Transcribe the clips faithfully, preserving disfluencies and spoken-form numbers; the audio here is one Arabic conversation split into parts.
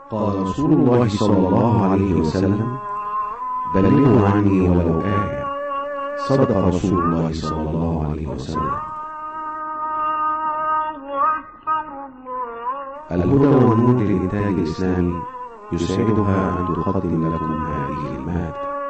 قال رسول الله صلى الله عليه وسلم: بلغوا عني ولو آية. صدق رسول الله صلى الله عليه وسلم. الهدى والنور للإنتاج الإسلامي يسعدها أن تقدم لكم هذه المادة.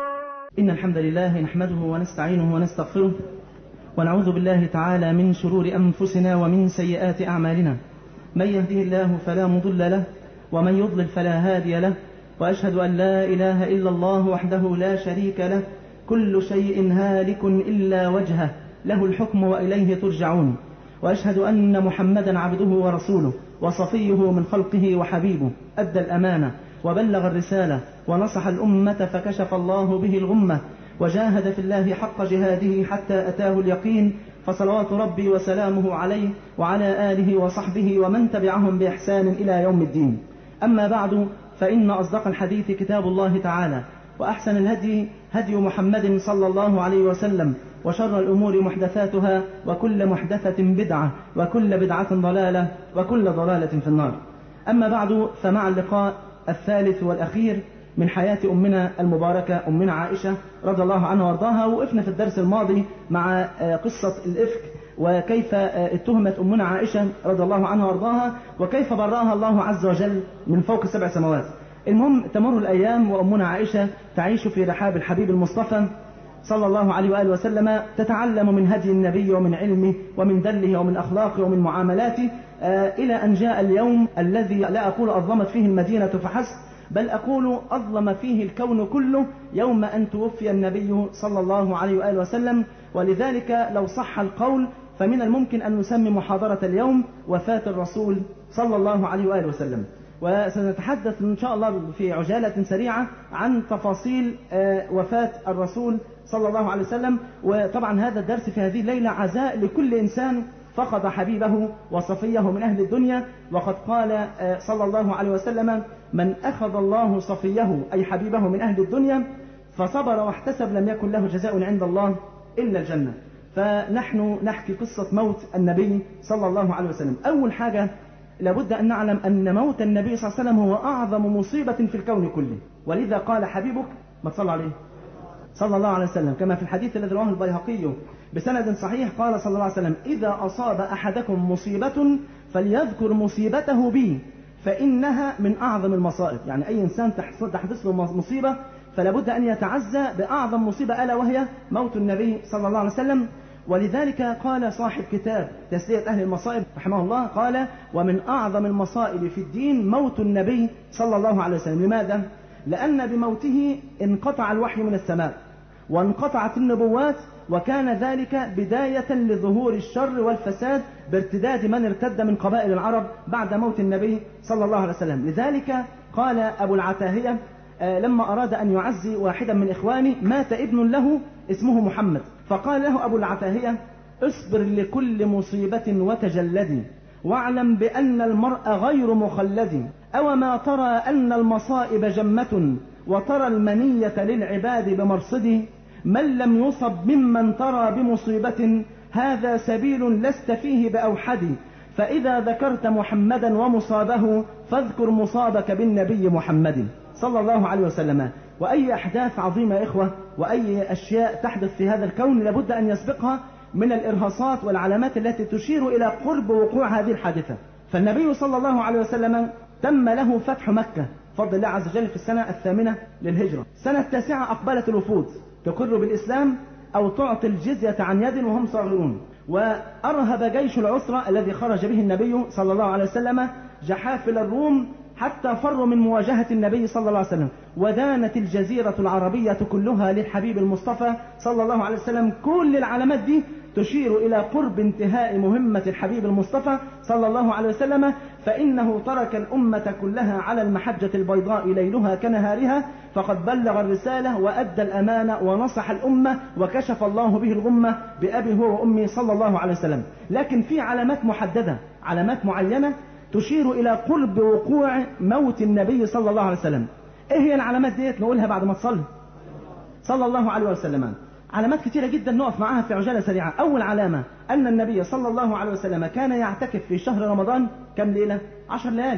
إن الحمد لله نحمده ونستعينه ونستغفره، ونعوذ بالله تعالى من شرور أنفسنا ومن سيئات أعمالنا. من يهده الله فلا مضل له، ومن يضلل فلا هادي له، وأشهد أن لا إله إلا الله وحده لا شريك له، كل شيء هالك إلا وجهه، له الحكم وإليه ترجعون. وأشهد أن محمدا عبده ورسوله وصفيه من خلقه وحبيبه، أدى الأمانة وبلغ الرسالة ونصح الأمة فكشف الله به الغمة، وجاهد في الله حق جهاده حتى أتاه اليقين، فصلوات ربي وسلامه عليه وعلى آله وصحبه ومن تبعهم بإحسان إلى يوم الدين. أما بعد، فإن أصدق الحديث كتاب الله تعالى، وأحسن الهدي هدي محمد صلى الله عليه وسلم، وشر الأمور محدثاتها، وكل محدثة بدعة، وكل بدعة ضلالة، وكل ضلالة في النار. أما بعد، فمع اللقاء الثالث والأخير من حياة أمنا المباركة أمنا عائشة رضي الله عنها وارضاها. وقفنا في الدرس الماضي مع قصة الإفك، وكيف اتهمت أمنا عائشة رضي الله عنها وارضاها، وكيف برأها الله عز وجل من فوق سبع سماوات. المهم، تمر الأيام وأمنا عائشة تعيش في رحاب الحبيب المصطفى صلى الله عليه وآله وسلم، تتعلم من هدي النبي ومن علمه ومن دله ومن أخلاقه ومن معاملاته، إلى أن جاء اليوم الذي لا أقول أظلمت فيه المدينة فحسب، بل أقول أظلم فيه الكون كله، يوم أن توفي النبي صلى الله عليه وآله وسلم. ولذلك لو صح القول فمن الممكن أن نسمي محاضرة اليوم وفاة الرسول صلى الله عليه وآله وسلم. وسنتحدث إن شاء الله في عجالة سريعة عن تفاصيل وفاة الرسول صلى الله عليه وسلم. وطبعا هذا الدرس في هذه الليلة عزاء لكل إنسان فقد حبيبه وصفيه من أهل الدنيا. وقد قال صلى الله عليه وسلم: من أخذ الله صفيه أي حبيبه من أهل الدنيا فصبر واحتسب لم يكن له جزاء عند الله إلا الجنة. فنحن نحكي قصة موت النبي صلى الله عليه وسلم. أول حاجة لابد أن نعلم أن موت النبي صلى الله عليه وسلم هو أعظم مصيبة في الكون كله، ولذا قال حبيبك ما تصلى عليه صلى الله عليه وسلم كما في الحديث الذي رواه البيهقي بسند صحيح، قال صلى الله عليه وسلم: إذا أصاب أحدكم مصيبة فليذكر مصيبته بي فإنها من أعظم المصائب. يعني أي إنسان تحدث له مصيبة فلابد أن يتعزى بأعظم مصيبة، ألا وهي موت النبي صلى الله عليه وسلم. ولذلك قال صاحب كتاب تسلية أهل المصائب رحمه الله، قال: ومن أعظم المصائب في الدين موت النبي صلى الله عليه وسلم. لماذا؟ لأن بموته انقطع الوحي من السماء، وانقطعت النبوات، وكان ذلك بداية لظهور الشر والفساد بارتداد من ارتد من قبائل العرب بعد موت النبي صلى الله عليه وسلم. لذلك قال أبو العتاهية لما أراد أن يعزي واحدا من إخوانه، مات ابن له اسمه محمد، فقال له أبو العتاهية: اصبر لكل مصيبة وتجلدي، واعلم بأن المرء غير مخلد، أو ما ترى أن المصائب جمة، وترى المنية للعباد بمرصد، من لم يصب ممن ترى بمصيبة، هذا سبيل لست فيه بأوحد، فإذا ذكرت محمدا ومصابه فاذكر مصابك بالنبي محمد صلى الله عليه وسلم. وأي أحداث عظيمة يا إخوة، وأي أشياء تحدث في هذا الكون لابد أن يسبقها من الإرهاصات والعلامات التي تشير إلى قرب وقوع هذه الحادثة. فالنبي صلى الله عليه وسلم تم له فتح مكة بفضل الله عز وجل في السنة الثامنة للهجرة. السنة التاسعة أقبلت الوفود تقر بالإسلام أو تعطي الجزية عن يد وهم صاغرون. وأرهب جيش العسرة الذي خرج به النبي صلى الله عليه وسلم جحافل الروم حتى فروا من مواجهة النبي صلى الله عليه وسلم، ودانت الجزيرة العربية كلها للحبيب المصطفى صلى الله عليه وسلم. كل العلامات دي تشير إلى قرب انتهاء مهمة الحبيب المصطفى صلى الله عليه وسلم، فإنه ترك الأمة كلها على المحجة البيضاء ليلها كنهارها، فقد بلغ الرسالة وأدى الأمانة ونصح الأمة، وكشف الله به الغمة بأبي هو وأمي صلى الله عليه وسلم. لكن في علامات محددة، علامات معينة تشير إلى قرب وقوع موت النبي صلى الله عليه وسلم. إيه هي العلامات ديت؟ نقولها بعد ما تصلي صلى الله عليه وسلم. علامات كثيرة جدا نقف معها في عجالة سريعة. أول علامة أن النبي صلى الله عليه وسلم كان يعتكف في شهر رمضان كم ليلة؟ عشر ليالي.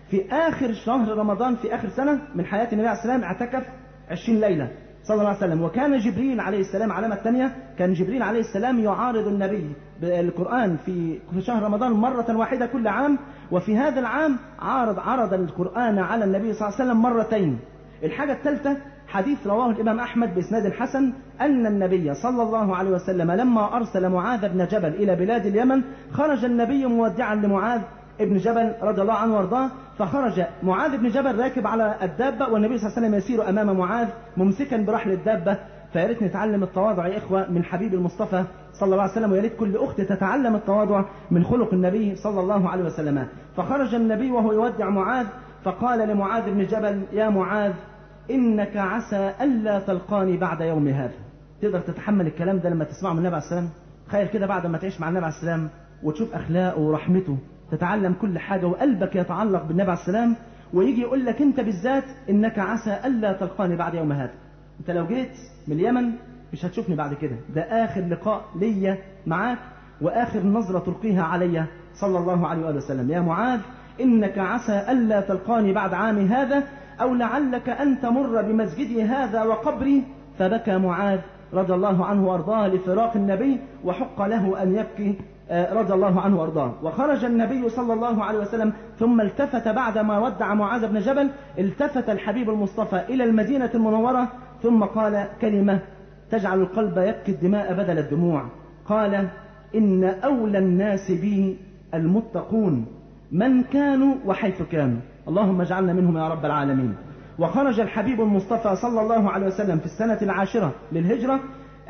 في آخر شهر رمضان في آخر سنة من حياة النبي عليه السلام اعتكف عشرين ليلة صلى الله عليه وسلم. وكان جبريل عليه السلام، علامة الثانية، كان جبريل عليه السلام يعارض النبي بالقرآن في شهر رمضان مرة واحدة كل عام، وفي هذا العام عارض عرض القرآن على النبي صلى الله عليه وسلم مرتين. الحاجة الثالثة حديث رواه الإمام أحمد بإسناد حسن أن النبي صلى الله عليه وسلم لما أرسل معاذ بن جبل إلى بلاد اليمن خرج النبي مودعا لمعاذ ابن جبل رضي الله عنه وارضاه، فخرج معاذ بن جبل راكب على الدابة والنبي صلى الله عليه وسلم يسير أمام معاذ ممسكا برحل الدابة. فياريت نتعلم التواضع يا إخوة من حبيب المصطفى صلى الله عليه وسلم، وياريت كل أخت تتعلم التواضع من خلق النبي صلى الله عليه وسلم. فخرج النبي وهو يودع معاذ فقال لمعاذ بن جبل: يا معاذ إنك عسى ألا تلقاني بعد يوم هذا. تقدر تتحمل الكلام ده لما تسمعه من النبي عليه السلام؟ تخيل كده بعد ما تعيش مع النبي عليه السلام وتشوف أخلاقه ورحمته، تتعلم كل حاجة وقلبك يتعلق بالنبي عليه السلام، ويجي يقول لك أنت بالذات إنك عسى ألا تلقاني بعد يوم هذا. أنت لو جيت من اليمن مش هتشوفني بعد كده، ده آخر لقاء ليا معاك وآخر نظرة تلقيها علي صلى الله عليه وآله وسلم. يا معاذ إنك عسى ألا تلقاني بعد عام هذا، أو لعلك أن تمر بمسجدي هذا وقبري. فبكى معاذ رضي الله عنه وارضاه لفراق النبي، وحق له أن يبكي رضي الله عنه وارضاه. وخرج النبي صلى الله عليه وسلم ثم التفت بعدما ودع معاذ بن جبل، التفت الحبيب المصطفى إلى المدينة المنورة ثم قال كلمة تجعل القلب يبكي الدماء بدل الدموع. قال: إن أولى الناس بي المتقون من كانوا وحيث كانوا، اللهم اجعلنا منهم يا رب العالمين. وخرج الحبيب المصطفى صلى الله عليه وسلم في السنة العاشرة للهجرة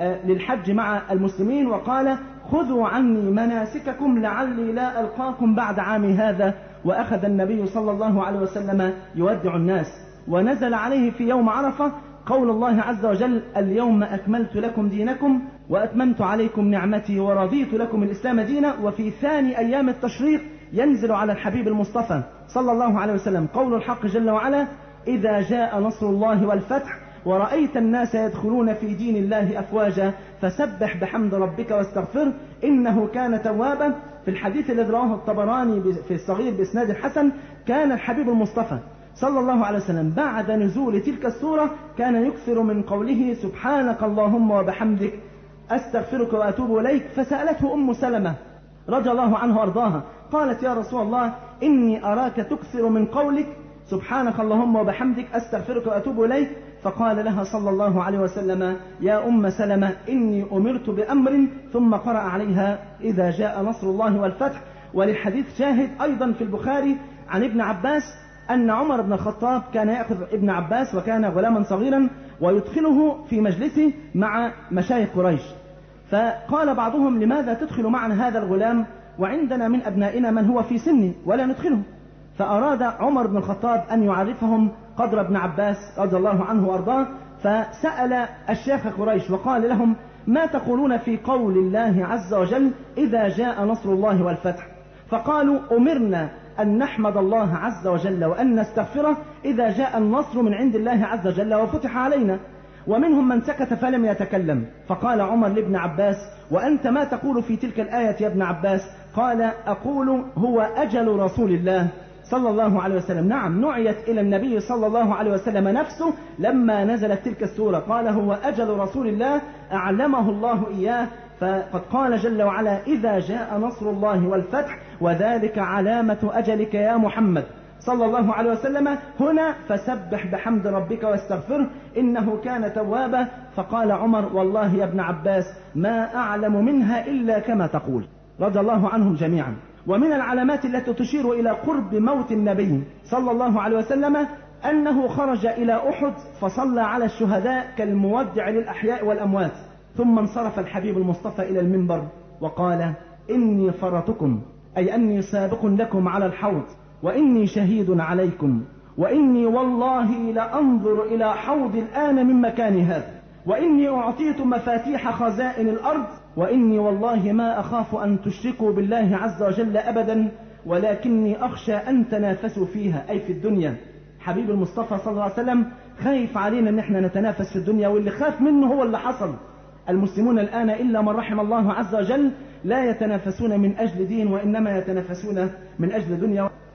للحج مع المسلمين وقال: خذوا عني مناسككم لعلي لا ألقاكم بعد عامي هذا. وأخذ النبي صلى الله عليه وسلم يودع الناس، ونزل عليه في يوم عرفة قول الله عز وجل: اليوم أكملت لكم دينكم وأتممت عليكم نعمتي ورضيت لكم الإسلام دينا. وفي ثاني أيام التشريق ينزل على الحبيب المصطفى صلى الله عليه وسلم قول الحق جل وعلا: إذا جاء نصر الله والفتح ورأيت الناس يدخلون في دين الله أفواجا فسبح بحمد ربك واستغفر إنه كان توابا. في الحديث الذي رواه الطبراني في الصغير بإسناد حسن، كان الحبيب المصطفى صلى الله عليه وسلم بعد نزول تلك السورة كان يكثر من قوله: سبحانك اللهم وبحمدك أستغفرك وأتوب إليك. فسألته أم سلمة رضي الله عنه وارضاها، قالت: يا رسول الله إني أراك تكثر من قولك سبحانك اللهم وبحمدك أستغفرك وأتوب إليك. فقال لها صلى الله عليه وسلم: يا أم سلمة إني أمرت بأمر، ثم قرأ عليها: إذا جاء نصر الله والفتح. وللحديث شاهد أيضا في البخاري عن ابن عباس أن عمر بن الخطاب كان يأخذ ابن عباس وكان غلاما صغيرا ويدخله في مجلسه مع مشايخ قريش، فقال بعضهم: لماذا تدخل معنا هذا الغلام وعندنا من أبنائنا من هو في سني ولا ندخله؟ فأراد عمر بن الخطاب أن يعرفهم قدر ابن عباس رضي الله عنه وارضاه، فسأل الشيخ قريش وقال لهم: ما تقولون في قول الله عز وجل: إذا جاء نصر الله والفتح؟ فقالوا: أمرنا أن نحمد الله عز وجل وأن نستغفره إذا جاء النصر من عند الله عز وجل وفتح علينا. ومنهم من سكت فلم يتكلم. فقال عمر لابن عباس: وأنت ما تقول في تلك الآية يا ابن عباس؟ قال: أقول هو أجل رسول الله صلى الله عليه وسلم. نعم، نعيت إلى النبي صلى الله عليه وسلم نفسه لما نزلت تلك السورة، قال: هو أجل رسول الله أعلمه الله إياه. فقد قال جل وعلا: إذا جاء نصر الله والفتح وذلك علامة أجلك يا محمد صلى الله عليه وسلم. هنا فسبح بحمد ربك واستغفره إنه كان توابا. فقال عمر: والله يا ابن عباس ما أعلم منها إلا كما تقول، رضي الله عنهم جميعا. ومن العلامات التي تشير إلى قرب موت النبي صلى الله عليه وسلم أنه خرج إلى أحد فصلى على الشهداء كالمودع للأحياء والأموات، ثم انصرف الحبيب المصطفى إلى المنبر وقال: إني فرطكم، أي أني سابق لكم على الحوض، وإني شهيد عليكم، وإني والله لأنظر إلى حوض الآن من مكان هذا، وإني أعطيت مفاتيح خزائن الأرض، وإني والله ما أخاف أن تشركوا بالله عز وجل أبدا، ولكني أخشى أن تنافسوا فيها، أي في الدنيا. حبيب المصطفى صلى الله عليه وسلم خايف علينا أن احنا نتنافس في الدنيا، واللي خاف منه هو اللي حصل. المسلمون الآن إلا من رحم الله عز وجل لا يتنافسون من أجل دين، وإنما يتنافسون من أجل دنيا.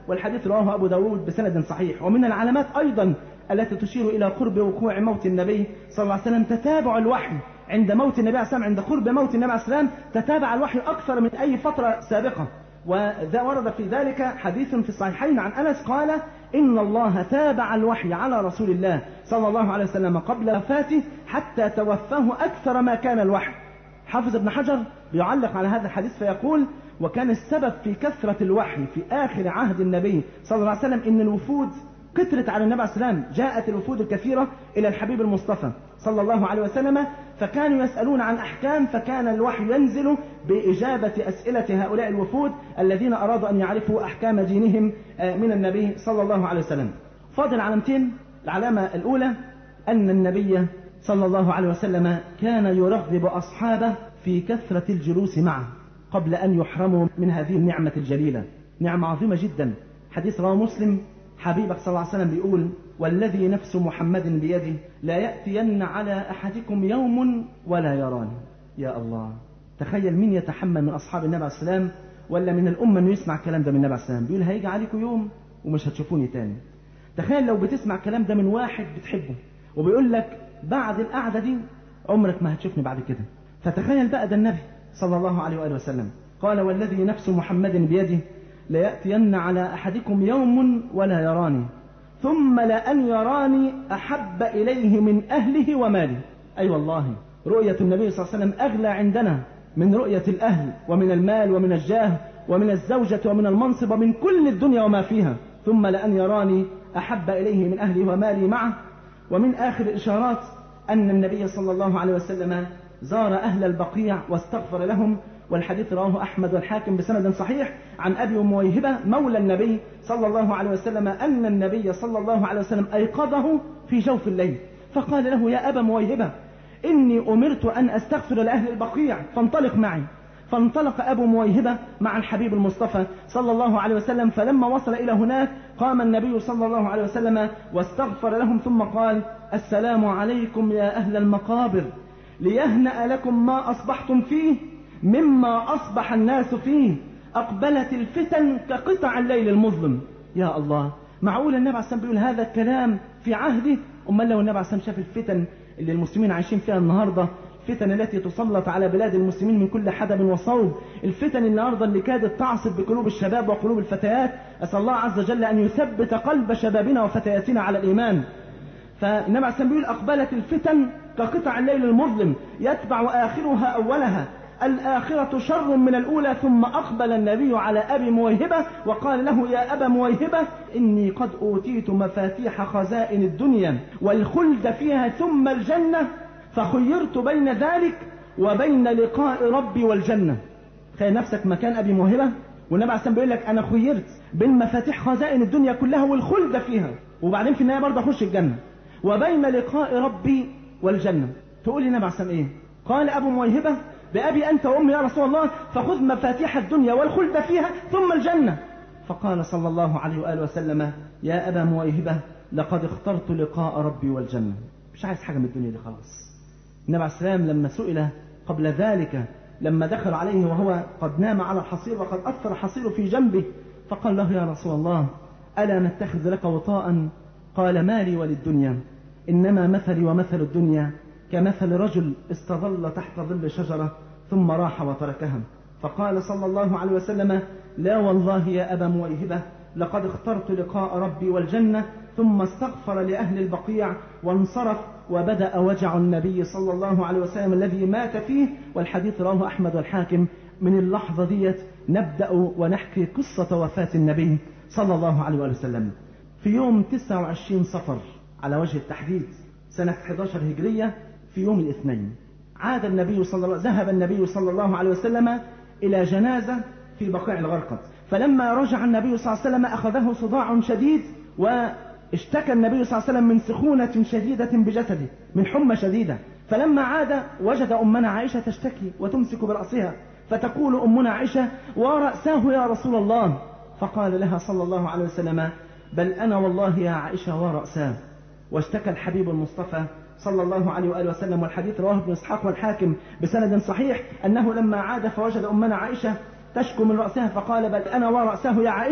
والحديث رواه أبو داود بسند صحيح. ومن العلامات أيضا التي تشير إلى قرب وقوع موت النبي صلى الله عليه وسلم تتابع الوحي عند موت النبي عليه السلام، عند قرب موت النبي عليه السلام تتابع الوحي أكثر من أي فترة سابقة. وذا ورد في ذلك حديث في الصحيحين عن أنس قال إن الله تابع الوحي على رسول الله صلى الله عليه وسلم قبل وفاته حتى توفاه أكثر ما كان الوحي. حافظ ابن حجر بيعلق على هذا الحديث فيقول وكان السبب في كثرة الوحي في آخر عهد النبي صلى الله عليه وسلم إن الوفود كثرت على النبي عليه السلام، جاءت الوفود الكثيرة إلى الحبيب المصطفى صلى الله عليه وسلم، فكانوا يسألون عن أحكام، فكان الوحي ينزل بإجابة أسئلة هؤلاء الوفود الذين أرادوا أن يعرفوا أحكام دينهم من النبي صلى الله عليه وسلم. فاضل علامتين. العلامة الأولى أن النبي صلى الله عليه وسلم كان يرغب أصحابه في كثرة الجلوس معه قبل أن يحرموا من هذه النعمة الجليلة، نعمة عظيمة جدا. حديث رواه مسلم، حبيبك صلى الله عليه وسلم بيقول والذي نفس محمد بيده لا يأتين على أحدكم يوم ولا يراني. يا الله، تخيل مين يتحمل من أصحاب النبي عليه السلام ولا من الأمة أنه يسمع الكلام ده من النبي عليه السلام، بيقول هيجي عليكم يوم ومش هتشوفوني تاني. تخيل لو بتسمع الكلام ده من واحد بتحبه وبيقول لك بعد القعدة دي عمرك ما هتشوفني بعد كده. فتخيل بقى ده النبي صلى الله عليه وآله وسلم قال والذي نفس محمد بيده ليأتين على أحدكم يوم ولا يراني ثم لأن يراني أحب إليه من أهله وماله. أي أيوة والله رؤية النبي صلى الله عليه وسلم أغلى عندنا من رؤية الأهل ومن المال ومن الجاه ومن الزوجة ومن المنصب ومن كل الدنيا وما فيها. ثم لأن يراني أحب إليه من أهله ومالي معه. ومن آخر الإشارات أن النبي صلى الله عليه وسلم زار أهل البقيع واستغفر لهم، والحديث رواه أحمد والحاكم بسند صحيح عن أبي مويهبة مولى النبي صلى الله عليه وسلم أن النبي صلى الله عليه وسلم أيقظه في جوف الليل فقال له يا أبا مويهبة إني أمرت أن أستغفر لأهل البقيع فانطلق معي. فانطلق أبو مويهبة مع الحبيب المصطفى صلى الله عليه وسلم، فلما وصل إلى هناك قام النبي صلى الله عليه وسلم واستغفر لهم ثم قال السلام عليكم يا أهل المقابر ليهنأ لكم ما أصبحتم فيه مما أصبح الناس فيه أقبلت الفتن كقطع الليل المظلم. يا الله، معقول النبي عليه السلام بيقول هذا الكلام في عهده؟ أمال لو النبي عليه السلام شاف الفتن اللي المسلمين عايشين فيها النهاردة، الفتن التي تسلط على بلاد المسلمين من كل حدب وصوب، الفتن النهاردة اللي كادت تعصف بقلوب الشباب وقلوب الفتيات، أسأل الله عز وجل أن يثبت قلب شبابنا وفتياتنا على الإيمان. فالنبي عليه السلام بيقول أقبلت الفتن كقطع الليل المظلم يتبع آخرها أولها، الآخرة شر من الأولى. ثم أقبل النبي على أبي مويهبة وقال له يا أبا مويهبة إني قد أوتيت مفاتيح خزائن الدنيا والخلد فيها ثم الجنة فخيرت بين ذلك وبين لقاء ربي والجنة. تخيل نفسك مكان أبي مويهبة والنبي عليه السلام بيقول لك أنا خيرت بين مفاتيح خزائن الدنيا كلها والخلد فيها، وبعدين في النهاية برضه أخش الجنة، وبين لقاء ربي والجنة. تقول لي النبي عليه السلام إيه؟ قال أبو مويهبة بأبي أنت وأمي يا رسول الله فخذ مفاتيح الدنيا والخلد فيها ثم الجنة. فقال صلى الله عليه وآله وسلم يا أبا مويهبة لقد اخترت لقاء ربي والجنة، مش عايز حاجة من الدنيا دي خلاص. النبي عليه السلام لما سئل قبل ذلك لما دخل عليه وهو قد نام على الحصير وقد أثر حصيره في جنبه فقال له يا رسول الله ألا نتخذ لك وطاء؟ قال ما لي وللدنيا إنما مثلي ومثل الدنيا كمثل رجل استظل تحت ظل شجرة ثم راح وتركها. فقال صلى الله عليه وسلم لا والله يا أبا مويهبة لقد اخترت لقاء ربي والجنة. ثم استغفر لأهل البقيع وانصرف، وبدأ وجع النبي صلى الله عليه وسلم الذي مات فيه، والحديث رواه أحمد والحاكم. من اللحظة ديت نبدأ ونحكي قصة وفاة النبي صلى الله عليه وسلم. في يوم تسعة وعشرين صفر على وجه التحديد سنة أحد عشر هجرية في يوم الاثنين عاد النبي صلى الله ذهب النبي صلى الله عليه وسلم إلى جنازة في بقيع الغرقد. فلما رجع النبي صلى الله عليه وسلم أخذه صداع شديد، واشتكى النبي صلى الله عليه وسلم من سخونة شديدة بجسده، من حمى شديدة. فلما عاد وجد أمنا عائشة تشتكي وتمسك برأسها، فتقول أمنا عائشة ورأساه يا رسول الله. فقال لها صلى الله عليه وسلم بل أنا والله يا عائشة ورأساه. واشتكى الحبيب المصطفى صلى الله عليه وآله وسلم، والحديث رواه ابن إسحاق والحاكم بسند صحيح أنه لما عاد فوجد أمنا عائشة تشكو من رأسها فقال بل أنا ورأسه يا عائشة.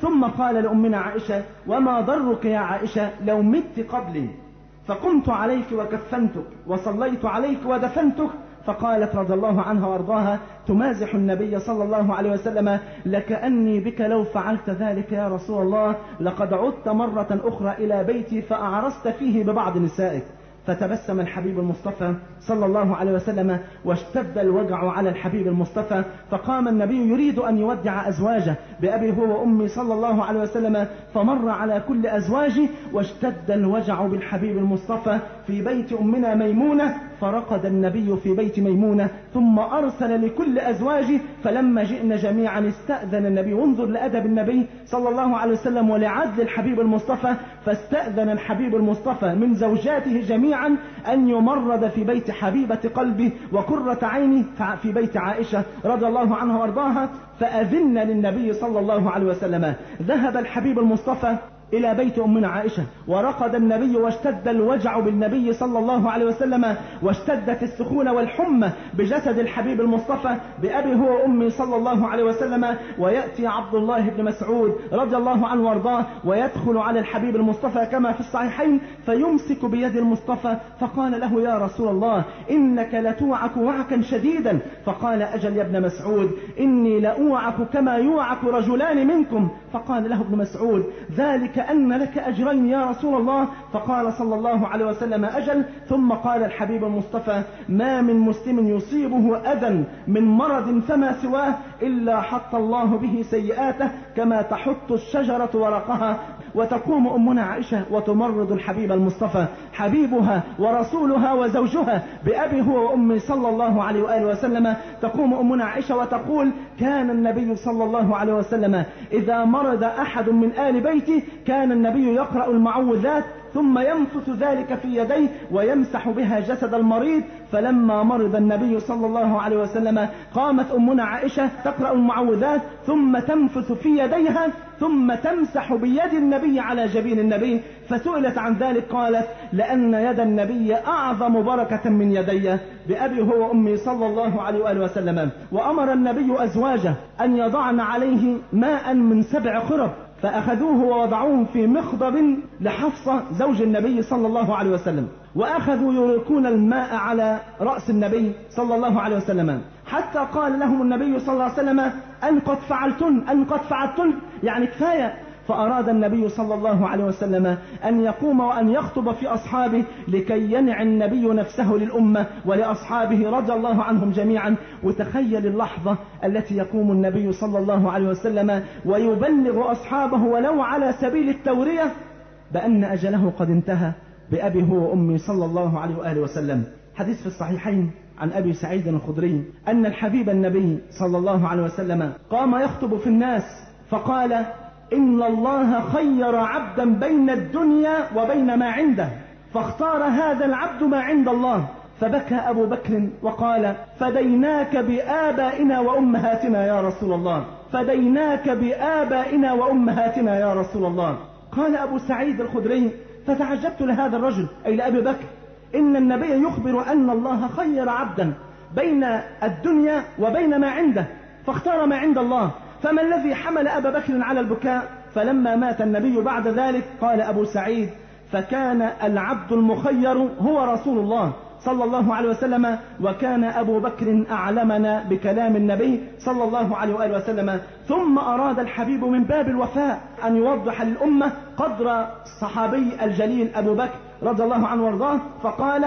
ثم قال لأمنا عائشة: وما ضرك يا عائشة لو مت قبلي فقمت عليك وكفنتك وصليت عليك ودفنتك؟ فقالت رضي الله عنها وارضاها تمازح النبي صلى الله عليه وسلم: لكأني بك لو فعلت ذلك يا رسول الله لقد عدت مرة أخرى إلى بيتي فأعرست فيه ببعض نسائك. فتبسم الحبيب المصطفى صلى الله عليه وسلم واشتد الوجع على الحبيب المصطفى، فقام النبي يريد أن يودع أزواجه بأبي هو وأمي صلى الله عليه وسلم، فمر على كل أزواجه واشتد الوجع بالحبيب المصطفى في بيت أمنا ميمونة، فرقد النبي في بيت ميمونة ثم أرسل لكل أزواجه، فلما جئنا جميعا استأذن النبي. وانظر لأدب النبي صلى الله عليه وسلم ولعدل الحبيب المصطفى، فاستأذن الحبيب المصطفى من زوجاته جميعا أن يمرض في بيت حبيبة قلبه وقرة عينه في بيت عائشة رضي الله عنها وارضاها، فأذن للنبي صلى الله عليه وسلم. ذهب الحبيب المصطفى إلى بيت أمنا عائشة ورقد النبي واشتد الوجع بالنبي صلى الله عليه وسلم، واشتدت السخونة والحمى بجسد الحبيب المصطفى بأبي هو وأمي صلى الله عليه وسلم. ويأتي عبد الله بن مسعود رضي الله عنه وارضاه ويدخل على الحبيب المصطفى كما في الصحيحين، فيمسك بيد المصطفى فقال له: يا رسول الله إنك لتوعك وعكا شديدا. فقال: أجل يا ابن مسعود إني لأوعك كما يوعك رجلان منكم. فقال له ابن مسعود: ذلك أن لك أجرين يا رسول الله. فقال صلى الله عليه وسلم: أجل. ثم قال الحبيب المصطفى: ما من مسلم يصيبه أذى من مرض فما سواه إلا حط الله به سيئاته كما تحط الشجرة ورقها. وتقوم أمنا عائشة وتمرض الحبيب المصطفى حبيبها ورسولها وزوجها بأبي هو وأمي صلى الله عليه وآله وسلم. تقوم أمنا عائشة وتقول: كان النبي صلى الله عليه وسلم إذا مرض أحد من آل بيته كان النبي يقرأ المعوذات ثم ينفث ذلك في يديه ويمسح بها جسد المريض. فلما مرض النبي صلى الله عليه وسلم قامت أمنا عائشة تقرأ المعوذات ثم تنفث في يديها ثم تمسح بيد النبي على جبين النبي. فسئلت عن ذلك قالت: لأن يد النبي أعظم بركة من يدي بأبي هو وأمي صلى الله عليه وآله وسلم. وأمر النبي أزواجه أن يضعن عليه ماء من سبع خرب، فأخذوه ووضعوه في مخضب لحفصة زوج النبي صلى الله عليه وسلم، وأخذوا يريقون الماء على رأس النبي صلى الله عليه وسلم، حتى قال لهم النبي صلى الله عليه وسلم: أن قد فعلتن أن قد فعلتن يعني كفاية. فأراد النبي صلى الله عليه وسلم أن يقوم وأن يخطب في أصحابه لكي ينع النبي نفسه للأمة ولأصحابه رضي الله عنهم جميعا. وتخيل اللحظة التي يقوم النبي صلى الله عليه وسلم ويبلغ أصحابه ولو على سبيل التورية بأن أجله قد انتهى بأبي هو وأمي صلى الله عليه وآله وسلم. حديث في الصحيحين عن أبي سعيد الخدري أن الحبيب النبي صلى الله عليه وسلم قام يخطب في الناس فقال: إن الله خير عبدا بين الدنيا وبين ما عنده، فاختار هذا العبد ما عند الله. فبكى أبو بكر وقال: فديناك بآبائنا وأمهاتنا يا رسول الله، فديناك بآبائنا وأمهاتنا يا رسول الله. قال أبو سعيد الخدري: فتعجبت لهذا الرجل أي لأبي بكر، إن النبي يخبر أن الله خير عبدا بين الدنيا وبين ما عنده فاختار ما عند الله، فما الذي حمل أبا بكر على البكاء؟ فلما مات النبي بعد ذلك قال أبو سعيد: فكان العبد المخير هو رسول الله صلى الله عليه وسلم، وكان أبو بكر أعلمنا بكلام النبي صلى الله عليه وآله وسلم. ثم أراد الحبيب من باب الوفاء أن يوضح للأمة قدر الصحابي الجليل أبو بكر رضي الله عنه وارضاه، فقال: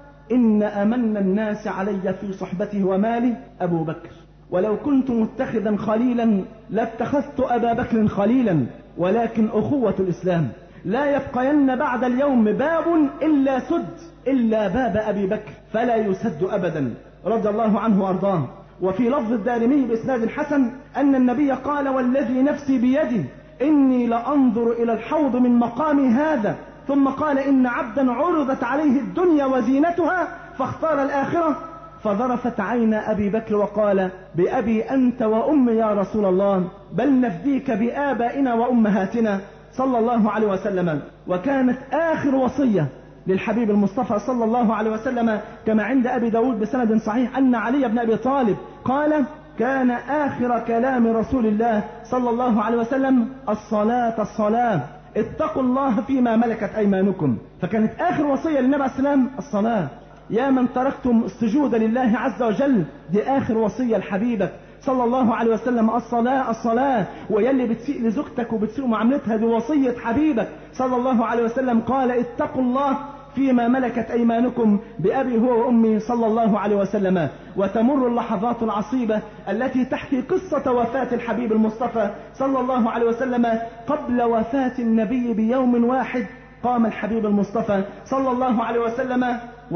إن أمن الناس علي في صحبته ومالي أبو بكر، ولو كنت متخذا خليلا لاتخذت أبا بكر خليلا، ولكن أخوة الإسلام لا يبقين بعد اليوم باب إلا سد إلا باب أبي بكر فلا يسد أبدا رضي الله عنه وأرضاه. وفي لفظ الدارمي بإسناد حسن أن النبي قال: والذي نفسي بيدي إني لأنظر إلى الحوض من مقامي هذا. ثم قال: إن عبدا عرضت عليه الدنيا وزينتها فاختار الآخرة، فظرفت عين أبي بكر وقال: بأبي أنت وأمي يا رسول الله، بل نفديك بآبائنا وأمهاتنا صلى الله عليه وسلم. وكانت آخر وصية للحبيب المصطفى صلى الله عليه وسلم كما عند أبي داود بسند صحيح أن علي بن أبي طالب قال: كان آخر كلام رسول الله صلى الله عليه وسلم الصلاة الصلاة، اتقوا الله فيما ملكت أيمانكم. فكانت آخر وصية للنبي عليه السلام الصلاة. يا من تركتم السجود لله عز وجل، دي آخر وصية لحبيبك صلى الله عليه وسلم، الصلاة الصلاة. ويلي بتسيء لزوجتك وبتسيء معاملتها، دي وصية حبيبك صلى الله عليه وسلم، قال اتقوا الله فيما ملكت أيمانكم بأبي هو وأمي صلى الله عليه وسلم. وتمر اللحظات العصيبة التي تحكي قصة وفاة الحبيب المصطفى صلى الله عليه وسلم. قبل وفاة النبي بيوم واحد قام الحبيب المصطفى صلى الله عليه وسلم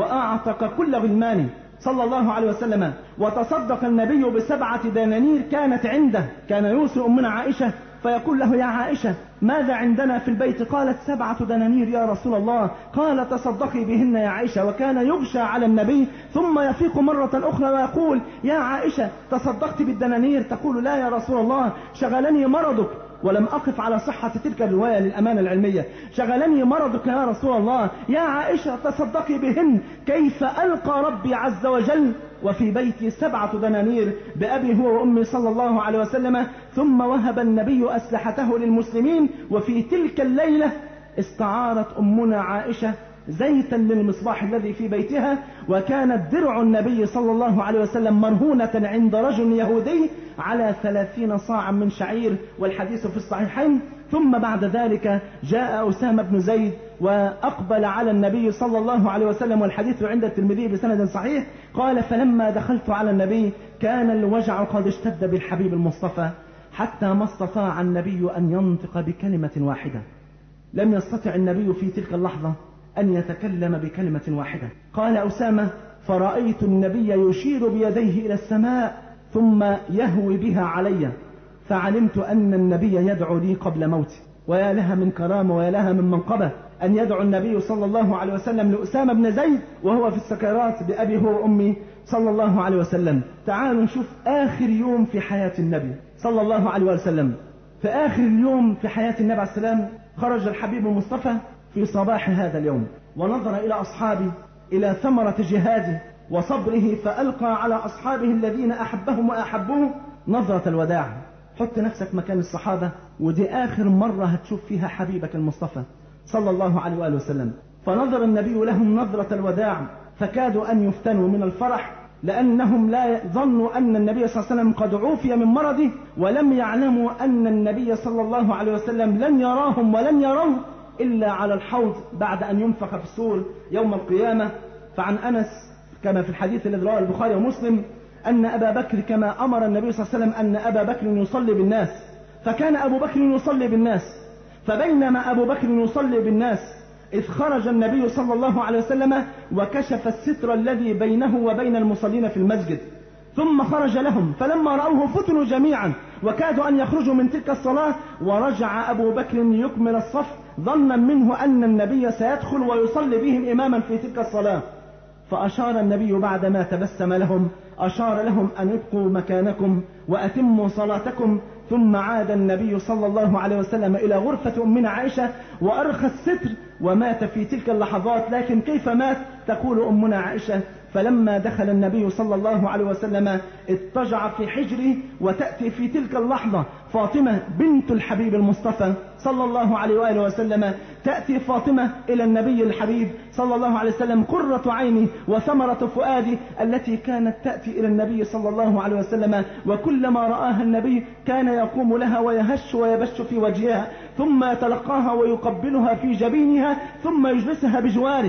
وأعتق كل غلمانه صلى الله عليه وسلم، وتصدق النبي بسبعة دنانير كانت عنده. كان يوصي أمنا عائشة فيقول له يا عائشة ماذا عندنا في البيت؟ قالت سبعة دنانير يا رسول الله. قال تصدقي بهن يا عائشة. وكان يغشى على النبي ثم يفيق مرة أخرى ويقول يا عائشة تصدقت بالدنانير؟ تقول لا يا رسول الله شغلني مرضك. ولم أقف على صحة تلك الرواية للأمانة العلمية. شغلني مرضك يا رسول الله. يا عائشة تصدقي بهن، كيف ألقى ربي عز وجل وفي بيتي سبعة دنانير بأبي هو وأمي صلى الله عليه وسلم. ثم وهب النبي أسلحته للمسلمين. وفي تلك الليلة استعارت أمنا عائشة زيتا للمصباح الذي في بيتها، وكانت درع النبي صلى الله عليه وسلم مرهونة عند رجل يهودي على ثلاثين صاعا من شعير، والحديث في الصحيحين. ثم بعد ذلك جاء أسامة بن زيد وأقبل على النبي صلى الله عليه وسلم، والحديث عند الترمذي بسند صحيح. قال فلما دخلت على النبي كان الوجع قد اشتد بالحبيب المصطفى حتى ما استطاع النبي أن ينطق بكلمة واحدة. لم يستطع النبي في تلك اللحظة أن يتكلم بكلمة واحدة. قال أسامة فرأيت النبي يشير بيديه إلى السماء ثم يهوي بها علي، فعلمت أن النبي يدعو لي قبل موتي. ويا لها من كرامة ويا لها من منقبة أن يدعو النبي صلى الله عليه وسلم لأسامة بن زيد وهو في السكرات بأبي هو وأمي صلى الله عليه وسلم. تعالوا نشوف آخر يوم في حياة النبي صلى الله عليه وسلم. في آخر اليوم في حياة النبي عليه السلام خرج الحبيب المصطفى في صباح هذا اليوم ونظر إلى أصحابه، إلى ثمرة جهاده وصبره، فألقى على أصحابه الذين أحبهم وأحبوه نظرة الوداع. حط نفسك مكان الصحابة، ودي آخر مرة هتشوف فيها حبيبك المصطفى صلى الله عليه وآله وسلم. فنظر النبي لهم نظرة الوداع، فكادوا أن يفتنوا من الفرح، لأنهم لا ظنوا أن النبي صلى الله عليه وسلم قد عوفي من مرضه، ولم يعلموا أن النبي صلى الله عليه وسلم لن يراهم ولن يروه إلا على الحوض بعد أن ينفخ في الصور يوم القيامة. فعن أنس كما في الحديث الذي رواه البخاري ومسلم أن أبا بكر كما أمر النبي صلى الله عليه وسلم أن أبا بكر يصلي بالناس، فكان أبو بكر يصلي بالناس. فبينما أبو بكر يصلي بالناس إذ خرج النبي صلى الله عليه وسلم وكشف الستر الذي بينه وبين المصلين في المسجد، ثم خرج لهم، فلما رأوه فتنوا جميعا وكادوا أن يخرجوا من تلك الصلاة. ورجع أبو بكر يكمل الصف ظنا منه أن النبي سيدخل ويصلي بهم إماما في تلك الصلاة. فأشار النبي بعدما تبسم لهم، أشار لهم أن ابقوا مكانكم وأتموا صلاتكم. ثم عاد النبي صلى الله عليه وسلم إلى غرفة أمنا عائشة وأرخى الستر ومات في تلك اللحظات. لكن كيف مات؟ تقول أمنا عائشة فلما دخل النبي صلى الله عليه وسلم اضطجع في حجره، وتأتي في تلك اللحظة فاطمة بنت الحبيب المصطفى صلى الله عليه وآله وسلم، تأتي فاطمة إلى النبي الحبيب صلى الله عليه وسلم قرة عيني وثمرة فؤادي، التي كانت تأتي إلى النبي صلى الله عليه وسلم، وكلما رآها النبي كان يقوم لها ويهش ويبش في وجهها، ثم يتلقاها ويقبلها في جبينها ثم يجلسها بجواره.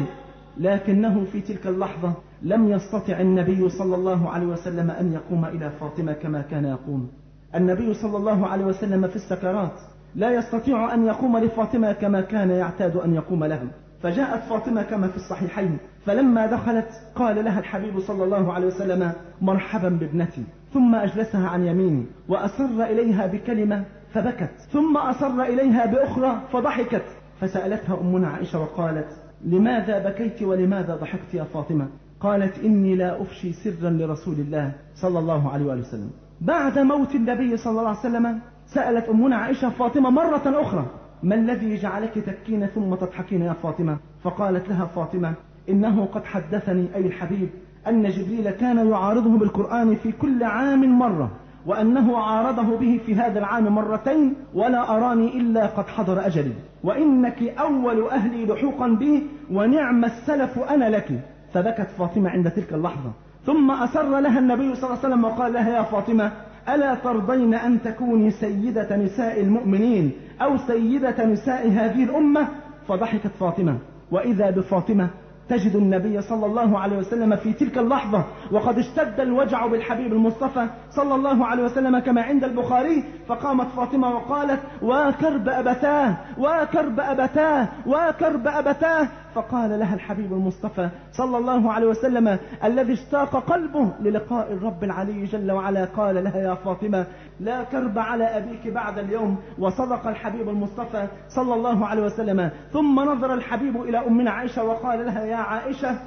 لكنه في تلك اللحظة لم يستطع النبي صلى الله عليه وسلم أن يقوم إلى فاطمة كما كان يقوم. النبي صلى الله عليه وسلم في السكرات لا يستطيع أن يقوم لفاطمة كما كان يعتاد أن يقوم لهم. فجاءت فاطمة كما في الصحيحين، فلما دخلت قال لها الحبيب صلى الله عليه وسلم مرحبا بابنتي، ثم أجلسها عن يميني وأصر إليها بكلمة فبكت، ثم أصر إليها بأخرى فضحكت. فسألتها أمنا عائشة وقالت لماذا بكيت ولماذا ضحكت يا فاطمة؟ قالت إني لا أفشي سرا لرسول الله صلى الله عليه وآله وسلم. بعد موت النبي صلى الله عليه وسلم سألت أمنا عائشة فاطمة مرة أخرى ما الذي جعلك تبكين ثم تضحكين يا فاطمة؟ فقالت لها فاطمة إنه قد حدثني أي الحبيب أن جبريل كان يعارضه بالقرآن في كل عام مرة، وأنه عارضه به في هذا العام مرتين، ولا أراني إلا قد حضر أجلي، وإنك أول أهلي لحوقا بي، ونعم السلف أنا لك. فبكت فاطمة عند تلك اللحظة، ثم أسر لها النبي صلى الله عليه وسلم وقال لها: يا فاطمة، ألا ترضين أن تكوني سيدة نساء المؤمنين أو سيدة نساء هذه الأمة؟ فضحكت فاطمة، وإذا بفاطمة تجد النبي صلى الله عليه وسلم في تلك اللحظة وقد اشتد الوجع بالحبيب المصطفى صلى الله عليه وسلم كما عند البخاري. فقامت فاطمة وقالت: وكرب أبتاه وكرب أبتاه وكرب أبتاه. فقال لها الحبيب المصطفى صلى الله عليه وسلم الذي اشتاق قلبه للقاء الرب العلي جل وعلا، قال لها: يا فاطمة، لا كرب على أبيك بعد اليوم. وصدق الحبيب المصطفى صلى الله عليه وسلم. ثم نظر الحبيب إلى أمنا عائشة وقال لها: يا عائشة،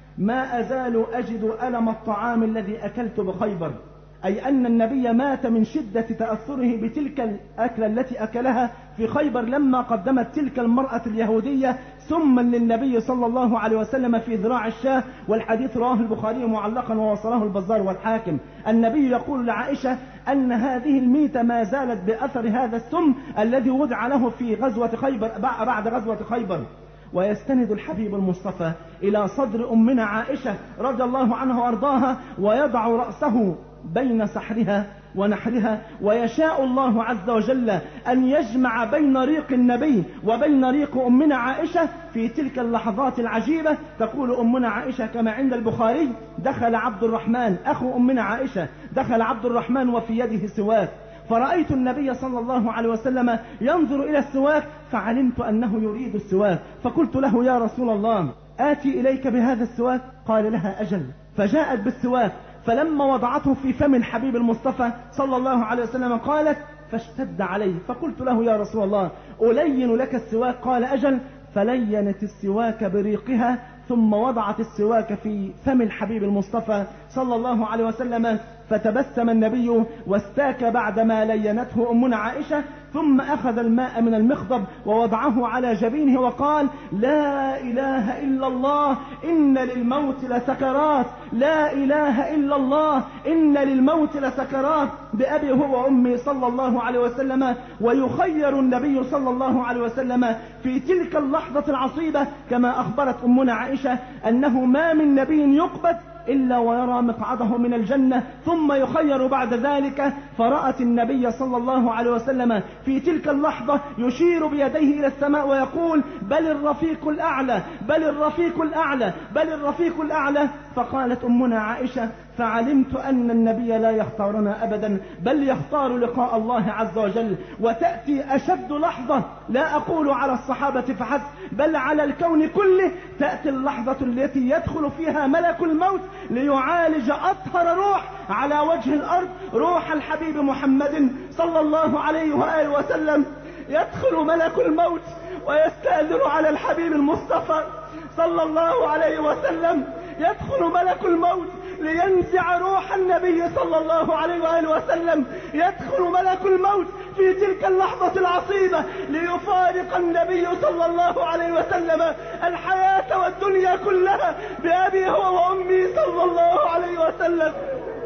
ما أزال أجد ألم الطعام الذي أكلت بخيبر، أي أن النبي مات من شدة تأثره بتلك الأكلة التي أكلها في خيبر لما قدمت تلك المرأة اليهودية سما للنبي صلى الله عليه وسلم في ذراع الشاه. والحديث رواه البخاري معلقا ووصله البزار والحاكم. النبي يقول لعائشة أن هذه الميتة ما زالت بأثر هذا السم الذي وضع له في غزوة خيبر بعد غزوة خيبر. ويستند الحبيب المصطفى إلى صدر أمنا عائشة رضي الله عنها وأرضاها، ويضع رأسه بين سحرها ونحرها، ويشاء الله عز وجل أن يجمع بين ريق النبي وبين ريق أمنا عائشة في تلك اللحظات العجيبة. تقول أمنا عائشة كما عند البخاري: دخل عبد الرحمن أخو أمنا عائشة، دخل عبد الرحمن وفي يده سواك، فرأيت النبي صلى الله عليه وسلم ينظر إلى السواك، فعلمت أنه يريد السواك، فقلت له: يا رسول الله، آتي إليك بهذا السواك؟ قال لها: أجل. فجاءت بالسواك، فلما وضعته في فم الحبيب المصطفى صلى الله عليه وسلم قالت: فاشتد عليه، فقلت له: يا رسول الله، ألين لك السواك؟ قال: أجل. فلينت السواك بريقها، ثم وضعت السواك في فم الحبيب المصطفى صلى الله عليه وسلم، فتبسم النبي واستاك بعدما لينته أمنا عائشة، ثم أخذ الماء من المخضب ووضعه على جبينه وقال: لا إله إلا الله إن للموت لسكرات، لا إله إلا الله إن للموت لسكرات، بأبي هو وأمي صلى الله عليه وسلم. ويخير النبي صلى الله عليه وسلم في تلك اللحظة العصيبة كما أخبرت أمنا عائشة أنه ما من نبي يقبض إلا ويرى مقعده من الجنة، ثم يخير بعد ذلك. فرأت النبي صلى الله عليه وسلم في تلك اللحظة يشير بيديه إلى السماء ويقول: بل الرفيق الأعلى، بل الرفيق الأعلى، بل الرفيق الأعلى. فقالت أمنا عائشة: فعلمت أن النبي لا يختارنا أبدا، بل يختار لقاء الله عز وجل. وتأتي أشد لحظة، لا أقول على الصحابة فحسب، بل على الكون كله، تأتي اللحظة التي يدخل فيها ملك الموت ليعالج أطهر روح على وجه الأرض، روح الحبيب محمد صلى الله عليه وآله وسلم. يدخل ملك الموت ويستأذن على الحبيب المصطفى صلى الله عليه وسلم. يدخل ملك الموت لينزع روح النبي صلى الله عليه وآله وسلم. يدخل ملك الموت في تلك اللحظة العصيبة ليفارق النبي صلى الله عليه وسلم الحياة والدنيا كلها بأبي هو وأمي صلى الله عليه وسلم.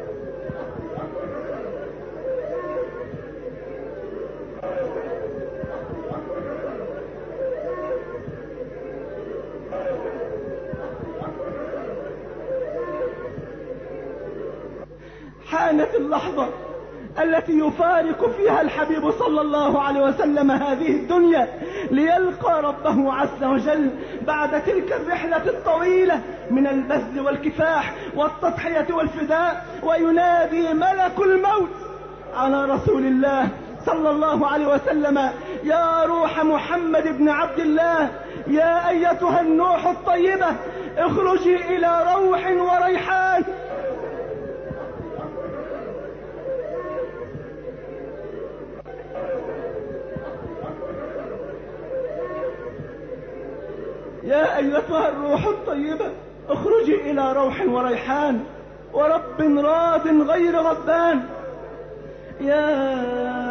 حانت اللحظة التي يفارق فيها الحبيب صلى الله عليه وسلم هذه الدنيا ليلقى ربه عز وجل بعد تلك الرحلة الطويلة من البذل والكفاح والتضحية والفداء. وينادي ملك الموت على رسول الله صلى الله عليه وسلم: يا روح محمد بن عبد الله، يا أيتها النوح الطيبة، اخرجي إلى روح وريحان. يا أيتها الروح الطيبة، اخرجي إلى روح وريحان ورب راض غير غضبان. يا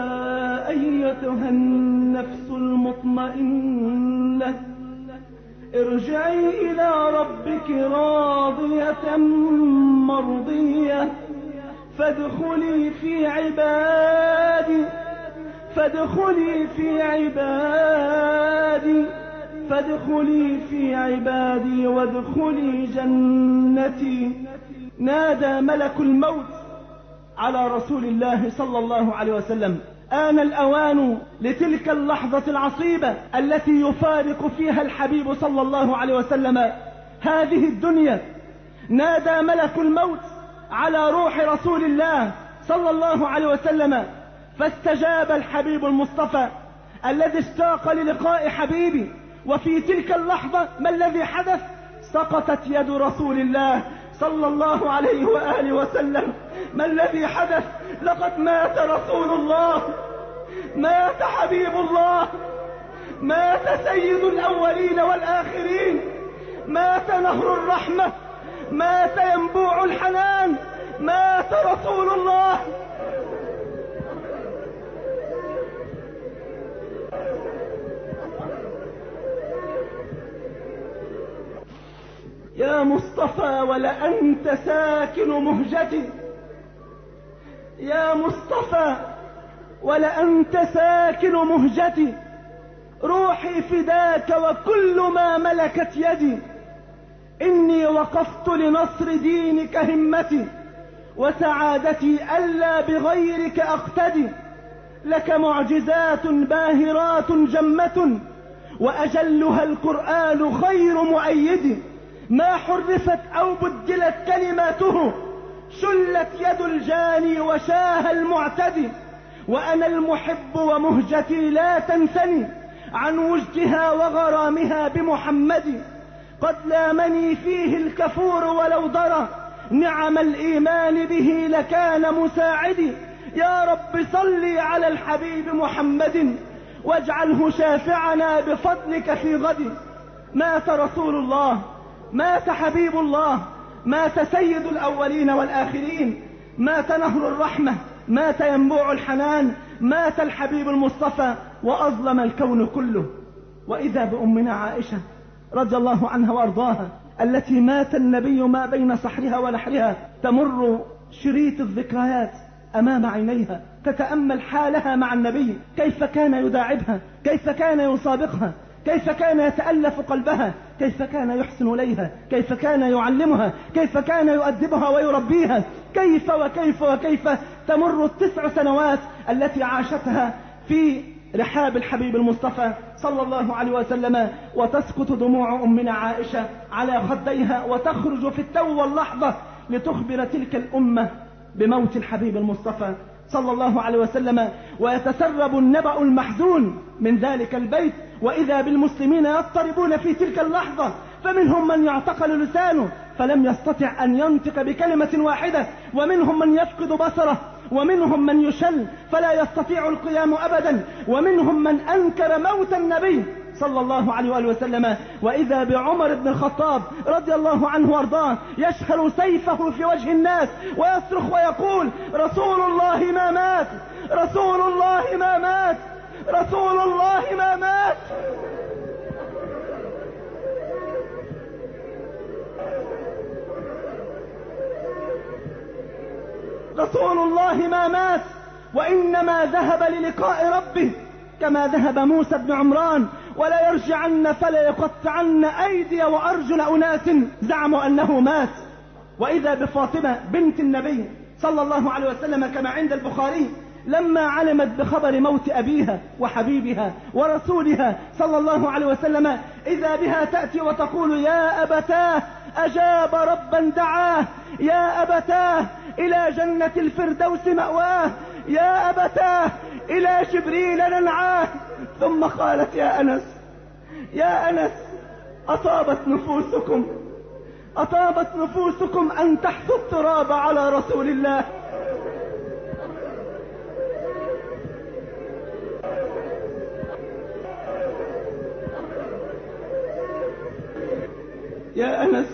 أيتها النفس المطمئنة، ارجعي إلى ربك راضية مرضية فادخلي في عبادي فادخلي في عبادي فادخلي في عبادي وادخلي جنتي. نادى ملك الموت على رسول الله صلى الله عليه وسلم: آن الأوان لتلك اللحظة العصيبة التي يفارق فيها الحبيب صلى الله عليه وسلم هذه الدنيا. نادى ملك الموت على روح رسول الله صلى الله عليه وسلم، فاستجاب الحبيب المصطفى الذي اشتاق للقاء حبيبي. وفي تلك اللحظة ما الذي حدث؟ سقطت يد رسول الله صلى الله عليه وآله وسلم. ما الذي حدث؟ لقد مات رسول الله، مات حبيب الله، مات سيد الأولين والآخرين، مات نهر الرحمة، مات ينبوع الحنان، مات رسول الله. يا مصطفى ولأنت ساكن مهجتي، يا مصطفى ولأنت ساكن مهجتي، روحي فداك وكل ما ملكت يدي. إني وقفت لنصر دينك همتي، وسعادتي ألا بغيرك أقتدي. لك معجزات باهرات جمة، وأجلها القرآن خير مؤيد. ما حرفت أو بدلت كلماته، شلت يد الجاني وشاه المعتدي. وأنا المحب ومهجتي لا تنثني عن وجدها وغرامها بمحمد. قد لامني فيه الكفور ولو درى، نعم الإيمان به لكان مساعدي. يا رب صلي على الحبيب محمد، واجعله شافعنا بفضلك في غد. مات رسول الله، مات حبيب الله، مات سيد الأولين والآخرين، مات نهر الرحمة، مات ينبوع الحنان، مات الحبيب المصطفى، وأظلم الكون كله. وإذا بأمنا عائشة رضي الله عنها وأرضاها التي مات النبي ما بين صحرها ولحرها، تمر شريط الذكريات أمام عينيها، تتأمل حالها مع النبي، كيف كان يداعبها، كيف كان يسابقها، كيف كان يتألف قلبها، كيف كان يحسن إليها، كيف كان يعلمها، كيف كان يؤدبها ويربيها، كيف وكيف وكيف. تمر التسع سنوات التي عاشتها في رحاب الحبيب المصطفى صلى الله عليه وسلم، وتسقط دموع أمنا عائشة على خديها، وتخرج في التو واللحظة لتخبر تلك الأمة بموت الحبيب المصطفى صلى الله عليه وسلم. ويتسرب النبأ المحزون من ذلك البيت، وإذا بالمسلمين يضطربون في تلك اللحظة، فمنهم من يعتقل لسانه فلم يستطع أن ينطق بكلمة واحدة، ومنهم من يفقد بصره، ومنهم من يشل فلا يستطيع القيام أبدا، ومنهم من أنكر موت النبي صلى الله عليه وآله وسلم. وإذا بعمر بن الخطاب رضي الله عنه وارضاه يشهر سيفه في وجه الناس ويصرخ ويقول: رسول الله ما مات، رسول الله ما مات، رسول الله ما مات. رسول الله ما مات، وإنما ذهب للقاء ربه كما ذهب موسى بن عمران، ولا يرجعن فلا يقطعن أيدي وأرجل أناس زعموا أنه مات. وإذا بفاطمة بنت النبي صلى الله عليه وسلم كما عند البخاري، لما علمت بخبر موت أبيها وحبيبها ورسولها صلى الله عليه وسلم، إذا بها تأتي وتقول: يا أبتاه أجاب ربا دعاه، يا أبتاه إلى جنة الفردوس مأواه، يا أبتاه إلى جبريل ننعاه. ثم قالت: يا أنس، يا أنس، أطابت نفوسكم، أطابت نفوسكم أن تحثوا التراب على رسول الله. يا أنس،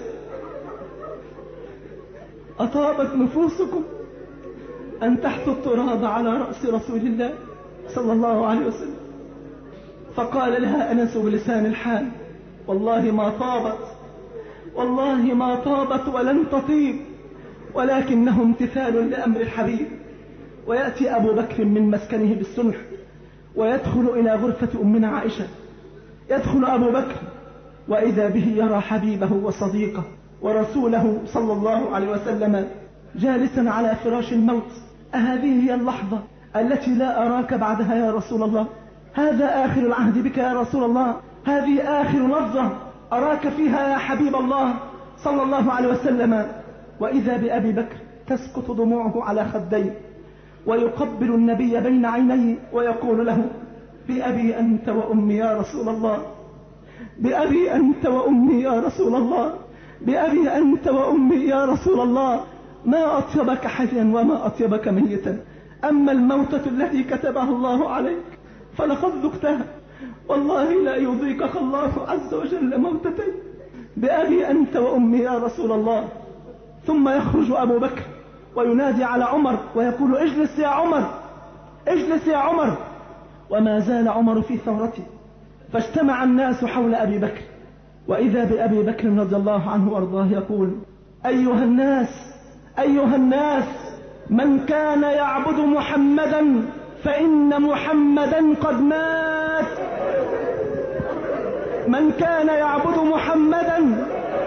أطابت نفوسكم أن تحثوا التراب على رأس رسول الله صلى الله عليه وسلم. فقال لها أنس بلسان الحال: والله ما طابت، والله ما طابت ولن تطيب، ولكنه امتثال لأمر الحبيب. ويأتي أبو بكر من مسكنه بالسنح ويدخل إلى غرفة أمنا عائشة. يدخل أبو بكر وإذا به يرى حبيبه وصديقه ورسوله صلى الله عليه وسلم جالسا على فراش الموت. أهذه هي اللحظة التي لا أراك بعدها يا رسول الله؟ هذا آخر العهد بك يا رسول الله؟ هذه آخر لحظة أراك فيها يا حبيب الله صلى الله عليه وسلم؟ وإذا بأبي بكر تسقط دموعه على خديه ويقبل النبي بين عينيه ويقول له: بأبي أنت وأمي يا رسول الله، بأبي أنت وأمي يا رسول الله، بأبي أنت وأمي يا رسول الله، ما أطيبك حيا وما أطيبك ميتا، أما الموتة التي كتبها الله عليك فلقد ذقتها، والله لا يضيقك الله عز وجل موتتين، بأبي أنت وأمي يا رسول الله. ثم يخرج أبو بكر وينادي على عمر ويقول: اجلس يا عمر، اجلس يا عمر. وما زال عمر في ثورته، فاجتمع الناس حول أبي بكر، وإذا بأبي بكر رضي الله عنه وارضاه يقول: أيها الناس، أيها الناس، من كان يعبد محمدا فإن محمدا قد مات، من كان يعبد محمدا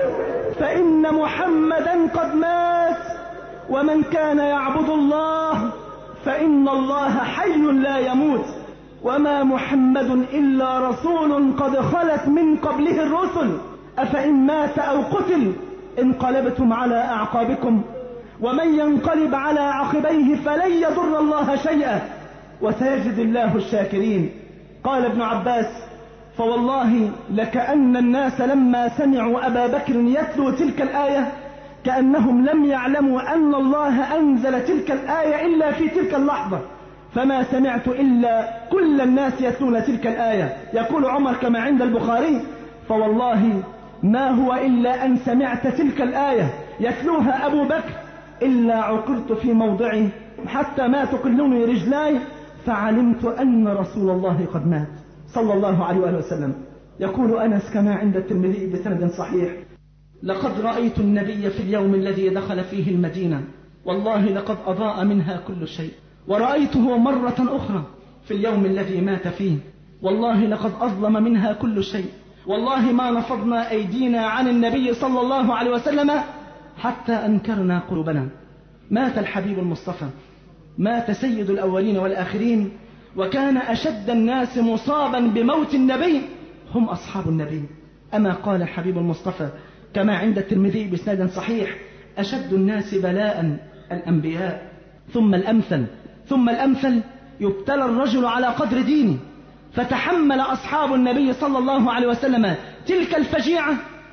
فإن محمدا قد مات، ومن كان يعبد الله فإن الله حي لا يموت، وما محمد إلا رسول قد خلت من قبله الرسل، أفإن مات أو قتل انقلبتم على أعقابكم، ومن ينقلب على عقبيه فلن يضر الله شيئا وسيجزي الله الشاكرين. قال ابن عباس: فوالله لكأن الناس لما سمعوا أبا بكر يتلو تلك الآية كأنهم لم يعلموا أن الله أنزل تلك الآية إلا في تلك اللحظة، فما سمعت إلا كل الناس يتلون تلك الآية. يقول عمر كما عند البخاري: فوالله ما هو إلا أن سمعت تلك الآية يتلوها أبو بكر إلا عقلت في موضعي حتى ما تقلني رجلاي فعلمت أن رسول الله قد مات صلى الله عليه وآله وسلم. يقول أنس كما عند الترمذي بسند صحيح: لقد رأيت النبي في اليوم الذي دخل فيه المدينة، والله لقد أضاء منها كل شيء، ورأيته مرة أخرى في اليوم الذي مات فيه، والله لقد أظلم منها كل شيء، والله ما نفضنا أيدينا عن النبي صلى الله عليه وسلم حتى أنكرنا قلوبنا. مات الحبيب المصطفى، مات سيد الأولين والآخرين، وكان أشد الناس مصابا بموت النبي هم أصحاب النبي. أما قال الحبيب المصطفى كما عند الترمذي بسند صحيح: أشد الناس بلاء الأنبياء ثم الأمثل ثم الأمثل، يبتلى الرجل على قدر دينه. فتحمل أصحاب النبي صلى الله عليه وسلم تلك الفجيعة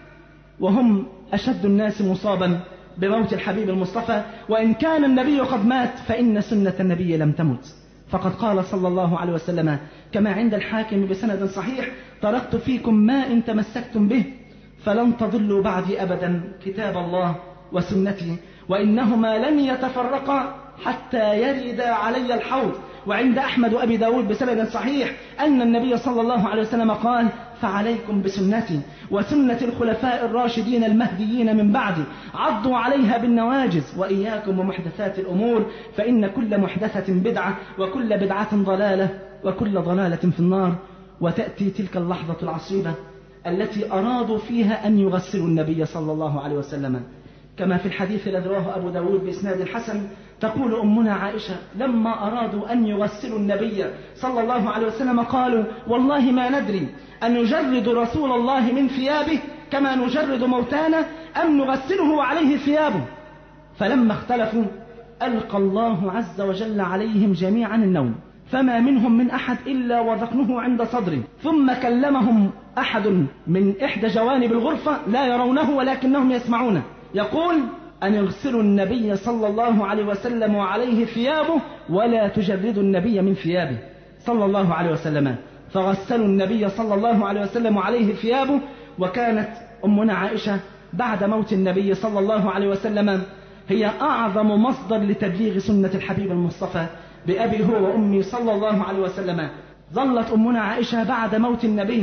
وهم أشد الناس مصابا بموت الحبيب المصطفى، وإن كان النبي قد مات فإن سنة النبي لم تمت. فقد قال صلى الله عليه وسلم كما عند الحاكم بسند صحيح: تركت فيكم ما إن تمسكتم به فلن تضلوا بعدي أبدا، كتاب الله وسنتي، وإنهما لن يتفرقا حتى يرد علي الحوض. وعند أحمد وأبي داود بسند صحيح أن النبي صلى الله عليه وسلم قال: فعليكم بسنتي وسنة الخلفاء الراشدين المهديين من بعدي، عضوا عليها بالنواجز، وإياكم ومحدثات الأمور، فإن كل محدثة بدعة وكل بدعة ضلالة وكل ضلالة في النار. وتأتي تلك اللحظة العصيبة التي أرادوا فيها أن يغسلوا النبي صلى الله عليه وسلم، كما في الحديث الذي رواه أبو داود بإسناد حسن. تقول أمنا عائشة: لما أرادوا أن يغسلوا النبي صلى الله عليه وسلم قالوا: والله ما ندري أن نجرد رسول الله من ثيابه كما نجرد موتانا أم نغسله عليه ثيابه. فلما اختلفوا ألقى الله عز وجل عليهم جميعا النوم، فما منهم من أحد إلا وذقنه عند صدره، ثم كلمهم أحد من إحدى جوانب الغرفة لا يرونه ولكنهم يسمعونه، يقول: أن يغسلوا النبي صلى الله عليه وسلم وعليه ثيابه ولا تجردوا النبي من ثيابه صلى الله عليه وسلم. فغسلوا النبي صلى الله عليه وسلم وعليه ثيابه. وكانت أمنا عائشة بعد موت النبي صلى الله عليه وسلم هي أعظم مصدر لتبليغ سنة الحبيب المصطفى بأبي هو وأمي صلى الله عليه وسلم. ظلت أمنا عائشة بعد موت النبي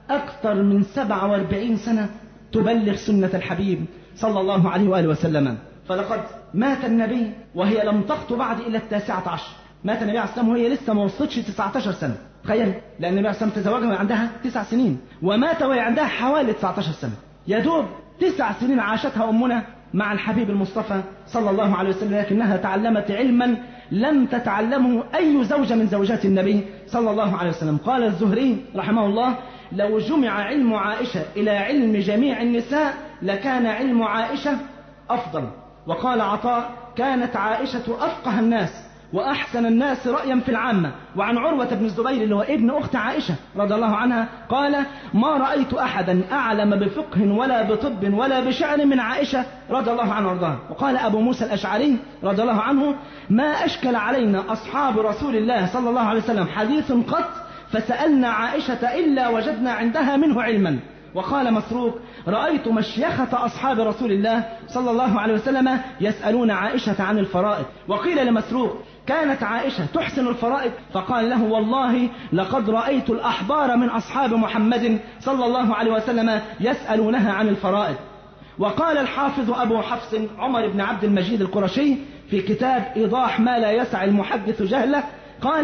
أكثر من سبعة وأربعين سنة تبلغ سنة الحبيب صلى الله عليه وآله وسلم. فلقد مات النبي وهي لم تخطو بعد إلى التاسعة عشر. مات النبي عليه السلام وهي لسه ما وصلتش تسعة عشر سنة. تخيل، لأن النبي عليه السلام تزوجها وهي عندها تسع سنين ومات وهي عندها حوالي تسعة عشر سنة. يا دوب تسع سنين عاشتها أمنا مع الحبيب المصطفى صلى الله عليه وسلم، لكنها تعلمت علما لم تتعلمه أي زوجة من زوجات النبي صلى الله عليه وسلم. قال الزهري رحمه الله: لو جمع علم عائشة إلى علم جميع النساء لكان علم عائشة أفضل. وقال عطاء: كانت عائشة أفقه الناس وأحسن الناس رأيا في العامة. وعن عروة بن الزبير اللي هو ابن أخت عائشة رضي الله عنها قال: ما رأيت أحدا أعلم بفقه ولا بطب ولا بشعر من عائشة رضي الله عنها وارضاها. وقال أبو موسى الأشعري رضي الله عنه: ما أشكل علينا أصحاب رسول الله صلى الله عليه وسلم حديث قط فسألنا عائشة إلا وجدنا عندها منه علما. وقال مسروق: رأيت مشيخة أصحاب رسول الله صلى الله عليه وسلم يسألون عائشة عن الفرائض. وقيل لمسروق: كانت عائشة تحسن الفرائض؟ فقال له: والله لقد رأيت الأحبار من أصحاب محمد صلى الله عليه وسلم يسألونها عن الفرائض. وقال الحافظ أبو حفص عمر بن عبد المجيد القرشي في كتاب إيضاح ما لا يسع المحدث جهله قال: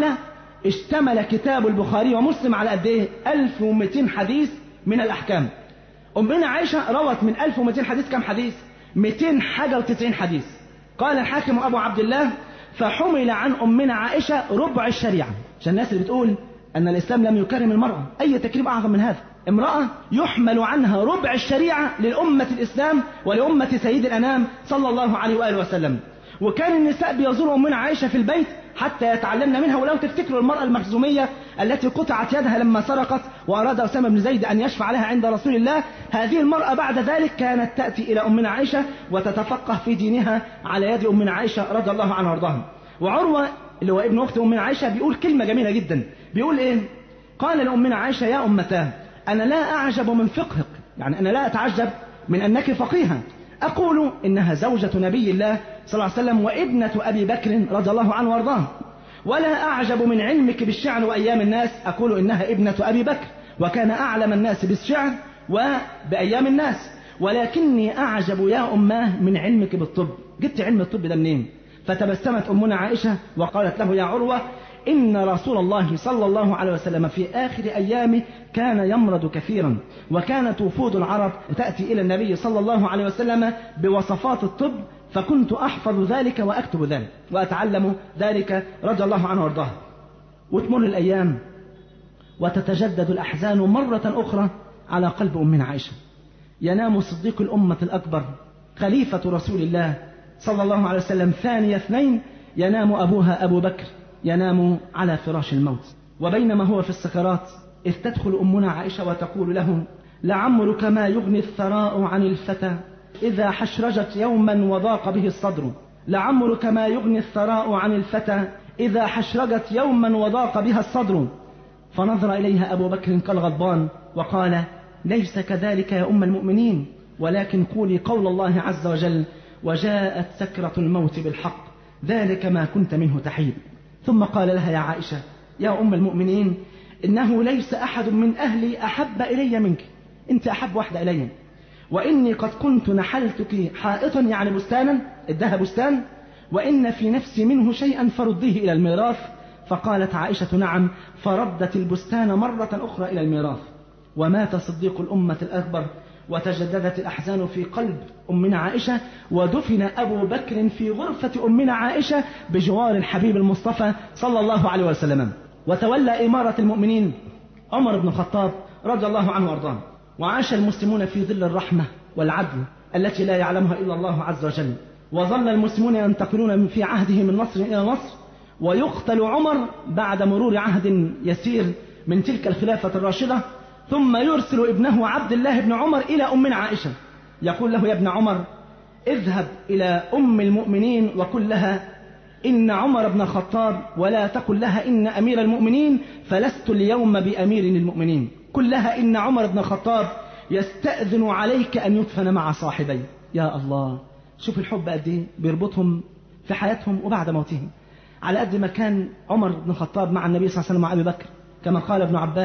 اشتمل كتاب البخاري ومسلم على قد ايه؟ ألف ومئتين حديث من الأحكام. أمنا عائشة روت من ألف ومئتين حديث كم حديث؟ مئتين حاجة وتسعين حديث. قال الحاكم أبو عبد الله: فحمل عن أمنا عائشة ربع الشريعة. عشان الناس اللي بتقول أن الإسلام لم يكرم المرأة، أي تكريم أعظم من هذا؟ امرأة يحمل عنها ربع الشريعة للأمة الإسلام ولأمة سيد الأنام صلى الله عليه وآله وسلم. وكان النساء بيزوروا أمنا عائشة في البيت حتى يتعلمن منها. ولو تفتكروا المرأة المخزومية التي قطعت يدها لما سرقت وأراد أسامة بن زيد أن يشفع لها عند رسول الله، هذه المرأة بعد ذلك كانت تأتي إلى أمنا عائشة وتتفقه في دينها على يد أمنا عائشة رضي الله عنها وارضاها. وعروة اللي هو ابن أخت أمنا عائشة بيقول كلمة جميلة جدا. بيقول إيه؟ قال لأمنا عائشة: يا أمتاه، أنا لا أعجب من فقهك، يعني أنا لا أتعجب من أنك فقيها، أقول إنها زوجة نبي الله صلى الله عليه وسلم وابنة أبي بكر رضي الله عنه وارضاه. ولا أعجب من علمك بالشعر وأيام الناس، أقول إنها ابنة أبي بكر وكان أعلم الناس بالشعر وبأيام الناس. ولكني أعجب يا أماه من علمك بالطب، جبت علم الطب ده منين؟ فتبسمت أمنا عائشة وقالت له: يا عروة، إن رسول الله صلى الله عليه وسلم في آخر أيامه كان يمرض كثيرا، وكانت وفود العرب تأتي إلى النبي صلى الله عليه وسلم بوصفات الطب، فكنت أحفظ ذلك وأكتب ذلك وأتعلم ذلك رضي الله عنه وارضاه. وتمر الأيام وتتجدد الأحزان مرة أخرى على قلب أمنا عائشة. ينام صديق الأمة الأكبر خليفة رسول الله صلى الله عليه وسلم ثاني اثنين، ينام أبوها أبو بكر ينام على فراش الموت. وبينما هو في السكرات إذ تدخل أمنا عائشة وتقول له: لعمرك ما يغني الثراء عن الفتى إذا حشرجت يوما وضاق به الصدر. لعمرك ما يغني الثراء عن الفتى إذا حشرجت يوما وضاق بها الصدر. فنظر إليها أبو بكر كالغضبان وقال: ليس كذلك يا أم المؤمنين، ولكن قولي قول الله عز وجل: وجاءت سكرة الموت بالحق ذلك ما كنت منه تحيد. ثم قال لها: يا عائشة يا أم المؤمنين، إنه ليس أحد من أهلي أحب إلي منك، أنت أحب واحدة إلي، وإني قد كنت نحلتك حائطا يعني بستانا، ادها بستان، وإن في نفسي منه شيئا فرديه إلى الميراث. فقالت عائشة: نعم. فردت البستان مرة أخرى إلى الميراث. ومات صديق الأمة الأكبر وتجددت الأحزان في قلب أمنا عائشة، ودفن أبو بكر في غرفة أمنا عائشة بجوار الحبيب المصطفى صلى الله عليه وسلم. وتولى إمارة المؤمنين عمر بن الخطاب رضي الله عنه وارضاه. وعاش المسلمون في ظل الرحمة والعدل التي لا يعلمها إلا الله عز وجل. وظل المسلمون ينتقلون في عهده من نصر إلى نصر، ويقتل عمر بعد مرور عهد يسير من تلك الخلافة الراشدة، ثم يرسل ابنه عبد الله بن عمر إلى أمنا عائشة يقول له: يا ابن عمر، اذهب إلى أم المؤمنين وقل لها إن عمر بن الخطاب، ولا تقل لها إن أمير المؤمنين، فلست اليوم بأمير المؤمنين، قل لها إن عمر بن الخطاب يستأذن عليك أن يدفن مع صاحبي. يا الله، شوف الحب قد ايه بيربطهم في حياتهم وبعد موتهم. على قد ما كان عمر بن الخطاب مع النبي صلى الله عليه وسلم مع أبي بكر، كما قال ابن عباس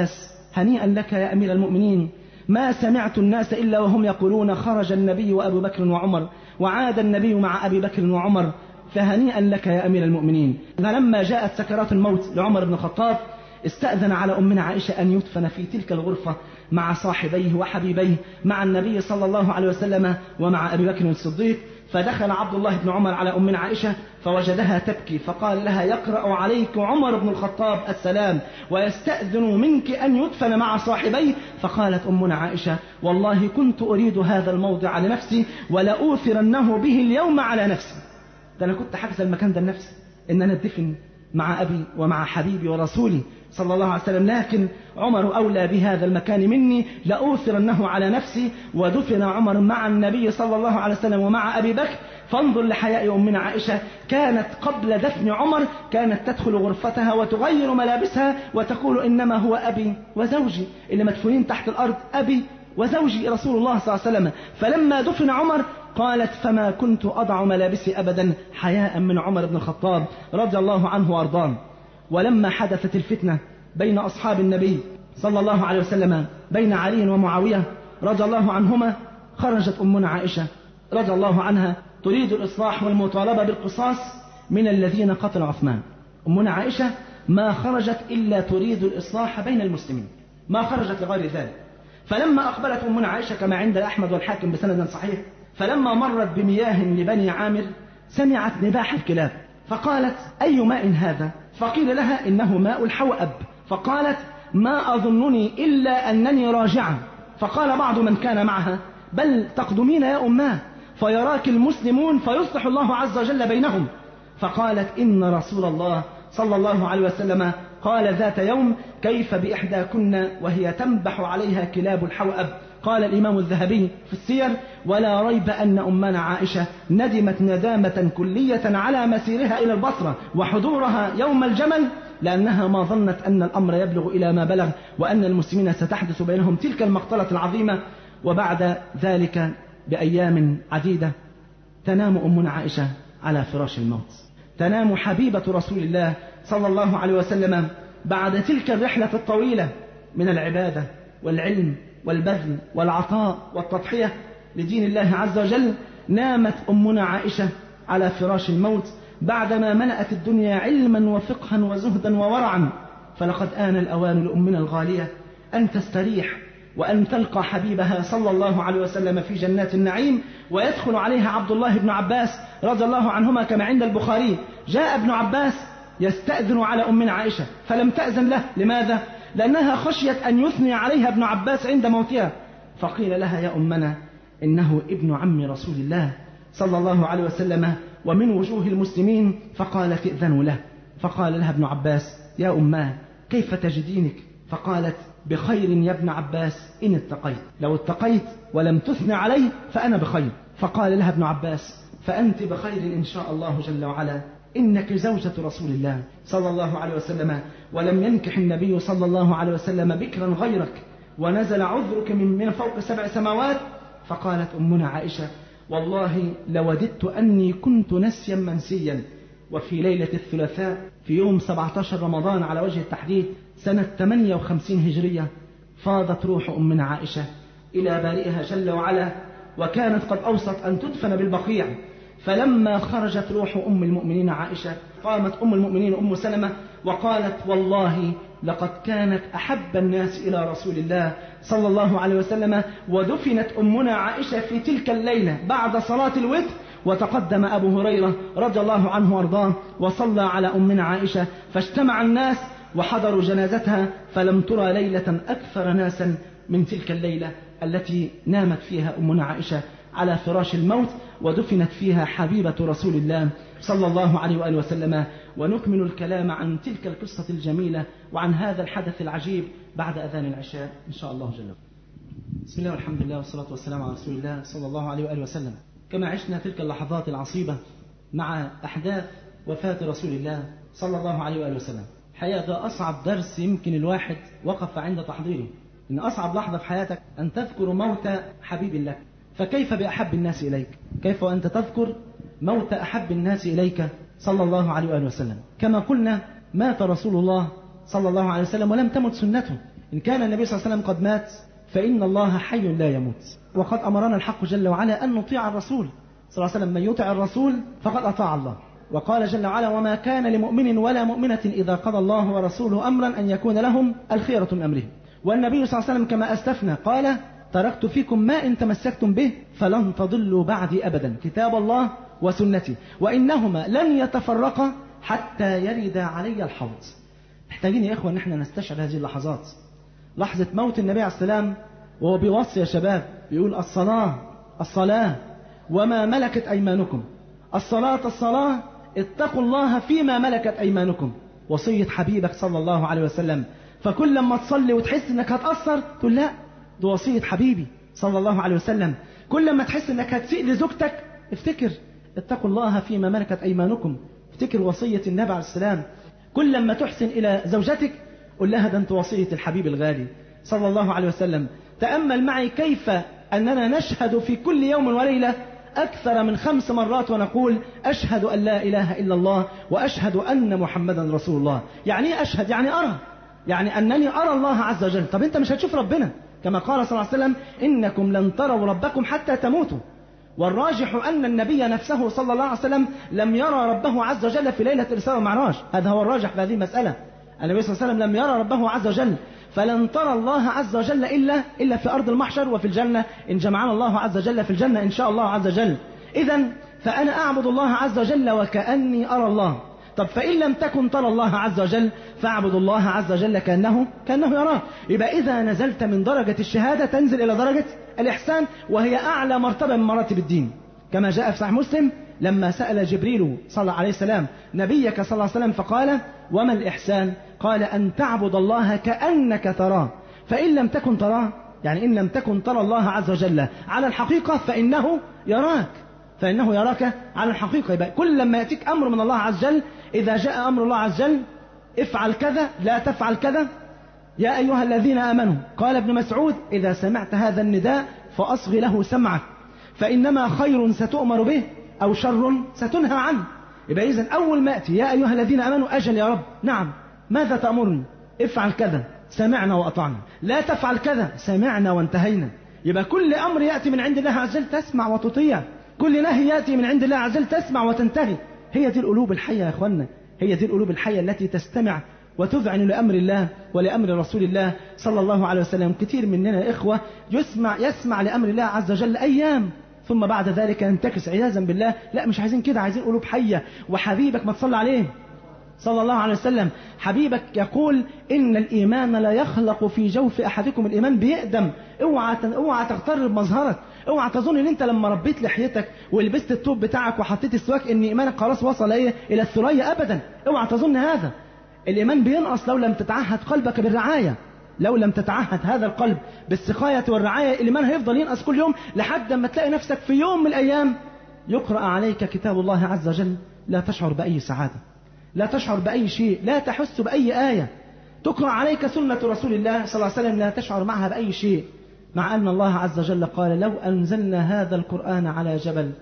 هنيئا لك يا أمير المؤمنين، ما سمعت الناس إلا وهم يقولون خرج النبي وأبو بكر وعمر وعاد النبي مع أبي بكر وعمر، فهنيئا لك يا أمير المؤمنين. فلما جاءت سكرات الموت لعمر بن الخطاب استأذن على أمنا عائشة أن يدفن في تلك الغرفة مع صاحبيه وحبيبيه، مع النبي صلى الله عليه وسلم ومع أبي بكر الصديق. فدخل عبد الله بن عمر على أمنا عائشة فوجدها تبكي، فقال لها يقرأ عليك عمر بن الخطاب السلام ويستأذن منك أن يدفن مع صاحبيه. فقالت أمنا عائشة والله كنت أريد هذا الموضع لنفسي ولأوثرنه به اليوم على نفسي، ده أنا كنت حاجز المكان ده لنفسي إن أنا أدفن مع أبي ومع حبيبي ورسولي صلى الله عليه وسلم، لكن عمر أولى بهذا المكان مني، لأوثرنه على نفسي. ودفن عمر مع النبي صلى الله عليه وسلم ومع أبي بكر. فانظر لحياء أمنا عائشة، كانت قبل دفن عمر كانت تدخل غرفتها وتغير ملابسها وتقول إنما هو أبي وزوجي اللي مدفونين تحت الأرض، أبي وزوجي رسول الله صلى الله عليه وسلم. فلما دفن عمر قالت فما كنت أضع ملابسي أبدا حياء من عمر بن الخطاب رضي الله عنه وأرضاه. ولما حدثت الفتنة بين أصحاب النبي صلى الله عليه وسلم بين علي ومعاوية رضي الله عنهما، خرجت أمنا عائشة رضي الله عنها تريد الإصلاح والمطالبة بالقصاص من الذين قتلوا عثمان. أمنا عائشة ما خرجت إلا تريد الإصلاح بين المسلمين، ما خرجت لغير ذلك. فلما أقبلت أمنا عائشة كما عند أحمد والحاكم بسند صحيح، فلما مرت بمياه لبني عامر سمعت نباح الكلاب، فقالت أي ماء هذا؟ فقيل لها إنه ماء الحوأب، فقالت ما أظنني إلا أنني راجعة. فقال بعض من كان معها بل تقدمين يا أماه فيراك المسلمون فيصلح الله عز وجل بينهم. فقالت إن رسول الله صلى الله عليه وسلم قال ذات يوم كيف بإحداكن وهي تنبح عليها كلاب الحوأب. قال الإمام الذهبي في السير ولا ريب أن أمنا عائشة ندمت ندامة كلية على مسيرها إلى البصرة وحضورها يوم الجمل، لأنها ما ظنت أن الأمر يبلغ إلى ما بلغ وأن المسلمين ستحدث بينهم تلك المقتلة العظيمة. وبعد ذلك بأيام عديدة تنام أمنا عائشة على فراش الموت، تنام حبيبة رسول الله صلى الله عليه وسلم بعد تلك الرحلة الطويلة من العبادة والعلم والبذل والعطاء والتضحية لدين الله عز وجل. نامت أمنا عائشة على فراش الموت بعدما ملأت الدنيا علما وفقها وزهدا وورعا. فلقد آن الأوان لأمنا الغالية أن تستريح وأن تلقى حبيبها صلى الله عليه وسلم في جنات النعيم. ويدخل عليها عبد الله بن عباس رضي الله عنهما كما عند البخاري، جاء ابن عباس يستأذن على أمنا عائشة فلم تأذن له. لماذا؟ لأنها خشيت أن يثني عليها ابن عباس عند موتها. فقيل لها يا أمنا إنه ابن عم رسول الله صلى الله عليه وسلم ومن وجوه المسلمين، فقالت ائذنوا له. فقال لها ابن عباس يا أماه كيف تجدينك؟ فقالت بخير يا ابن عباس إن اتقيت، لو اتقيت ولم تثني علي فأنا بخير. فقال لها ابن عباس فأنت بخير إن شاء الله جل وعلا، إنك زوجة رسول الله صلى الله عليه وسلم ولم ينكح النبي صلى الله عليه وسلم بكرا غيرك ونزل عذرك من, من فوق سبع سماوات. فقالت أمنا عائشة والله لوددت أني كنت نسيا منسيا. وفي ليلة الثلاثاء في يوم سبعة عشر رمضان على وجه التحديد سنة ثمانية وخمسين هجرية فاضت روح أمنا عائشة إلى بارئها جل وعلا، وكانت قد أوصت أن تدفن بالبقيع. فلما خرجت روح أم المؤمنين عائشة قامت أم المؤمنين أم سلمة وقالت والله لقد كانت أحب الناس إلى رسول الله صلى الله عليه وسلم. ودفنت أمنا عائشة في تلك الليلة بعد صلاة الوتر، وتقدم أبو هريرة رضي الله عنه وارضاه وصلى على أمنا عائشة، فاجتمع الناس وحضروا جنازتها، فلم ترى ليلة أكثر ناسا من تلك الليلة التي نامت فيها أمنا عائشة على فراش الموت ودفنت فيها حبيبة رسول الله صلى الله عليه وآله وسلم. ونكمل الكلام عن تلك القصة الجميلة وعن هذا الحدث العجيب بعد أذان العشاء إن شاء الله جل وعلا. بسم الله والحمد لله والصلاة والسلام على رسول الله صلى الله عليه وآله وسلم. كما عشنا تلك اللحظات العصيبة مع أحداث وفاة رسول الله صلى الله عليه وآله وسلم، حقيقة ده أصعب درس يمكن الواحد وقف عند تحضيره، إن أصعب لحظة في حياتك أن تذكر موت حبيب لك، فكيف بأحب الناس إليك؟ كيف وأنت تذكر موت أحب الناس إليك صلى الله عليه وآله وسلم؟ كما قلنا مات رسول الله صلى الله عليه وسلم ولم تمت سنته، إن كان النبي صلى الله عليه وسلم قد مات فإن الله حي لا يموت، وقد أمرنا الحق جل وعلا أن نطيع الرسول صلى الله عليه وسلم. من يطع الرسول فقد أطاع الله. وقال جل وعلا: وما كان لمؤمن ولا مؤمنة إذا قضى الله ورسوله أمرا أن يكون لهم الخيرة من أمرهم. والنبي صلى الله عليه وسلم كما أسلفنا قال: تركت فيكم ما إن تمسكتم به فلن تضلوا بعدي أبدا، كتاب الله وسنتي، وإنهما لن يتفرقا حتى يرد علي الحوض. محتاجين يا إخوة أن احنا نستشعر هذه اللحظات، لحظة موت النبي عليه السلام وهو بيوصي يا شباب بيقول: الصلاة الصلاة وما ملكت أيمانكم، الصلاة الصلاة، اتقوا الله فيما ملكت أيمانكم. وصية حبيبك صلى الله عليه وسلم. فكل لما تصلي وتحس انك هتأثر تقول: لا، ده وصية حبيبي صلى الله عليه وسلم. كل لما تحس انك هتسيء لزوجتك افتكر: اتقوا الله فيما ملكت أيمانكم، افتكر وصية النبي عليه السلام. كل لما تحسن إلى زوجتك قل لها: ده انت وصية الحبيب الغالي صلى الله عليه وسلم. تأمل معي كيف أننا نشهد في كل يوم وليلة أكثر من خمس مرات ونقول: أشهد أن لا إله إلا الله وأشهد أن محمدا رسول الله. يعني أشهد يعني أرى، يعني أنني أرى الله عز وجل. طب أنت مش هتشوف ربنا، كما قال صلى الله عليه وسلم: إنكم لن تروا ربكم حتى تموتوا. والراجح أن النبي نفسه صلى الله عليه وسلم لم يرى ربه عز وجل في ليلة الإسراء والمعراج. هذا هو الراجح في هذه المسألة. النبي صلى الله عليه وسلم لم يرى ربه عز وجل، فلن ترى الله عز وجل إلا إلا في أرض المحشر وفي الجنة، إن جمعنا الله عز وجل في الجنة إن شاء الله عز وجل. إذن فأنا أعبد الله عز وجل وكأني أرى الله. طب فإن لم تكن ترى الله عز وجل فاعبد الله عز وجل كأنه كأنه يراه. يبقى إذا نزلت من درجة الشهادة تنزل إلى درجة الإحسان، وهي أعلى مرتبة من مراتب الدين، كما جاء في صحيح مسلم لما سأل جبريل صلى الله عليه وسلم نبيك صلى الله عليه وسلم فقال: وما الإحسان؟ قال: أن تعبد الله كأنك تراه، فإن لم تكن تراه، يعني إن لم تكن ترى الله عز وجل على الحقيقة فإنه يراك، فإنه يراك على الحقيقة. يبقى كل لما يأتيك أمر من الله عز وجل، إذا جاء أمر الله عز وجل: افعل كذا، لا تفعل كذا، يا أيها الذين آمنوا، قال ابن مسعود: إذا سمعت هذا النداء فأصغ له سمعك، فإنما خير ستؤمر به أو شر ستنهى عنه. يبقى إذن أول ما أتي يا أيها الذين آمنوا، أجل يا رب، نعم، ماذا تأمرني؟ افعل كذا، سمعنا وأطعنا. لا تفعل كذا، سمعنا وانتهينا. يبقى كل أمر يأتي من عند الله عز وجل تسمع وتطيع، كل نهي يأتي من عند الله عز وجل تسمع وتنتهي. هي دي القلوب الحية يا أخوانا، هي دي القلوب الحية التي تستمع وتذعن لأمر الله ولأمر رسول الله صلى الله عليه وسلم. كثير مننا يا إخوة يسمع يسمع لأمر الله عز وجل أيام، ثم بعد ذلك ينتكس عياذا بالله. لا، مش عايزين كده، عايزين قلوب حية. وحبيبك ما تصلى عليه صلى الله عليه وسلم، حبيبك يقول: إن الإيمان لا يخلق في جوف أحدكم، الإيمان بيقدم. اوعى اوعى تغتر بمظهرك، اوعى تظن ان انت لما ربيت لحيتك ولبست التوب بتاعك وحطيت السواك ان ايمانك خلاص وصل ايه الى الثريا. ابدا، اوعى تظن هذا. الايمان بينقص لو لم تتعهد قلبك بالرعاية، لو لم تتعهد هذا القلب بالسقاية والرعاية، الإيمان هيفضل ينقص كل يوم لحد ما تلاقي نفسك في يوم من الأيام يقرأ عليك كتاب الله عز وجل، لا تشعر بأي سعادة، لا تشعر بأي شيء، لا تحس بأي آية. تقرأ عليك سنة رسول الله صلى الله عليه وسلم، لا تشعر معها بأي شيء، مع أن الله عز وجل قال: لو أنزلنا هذا القرآن على جبل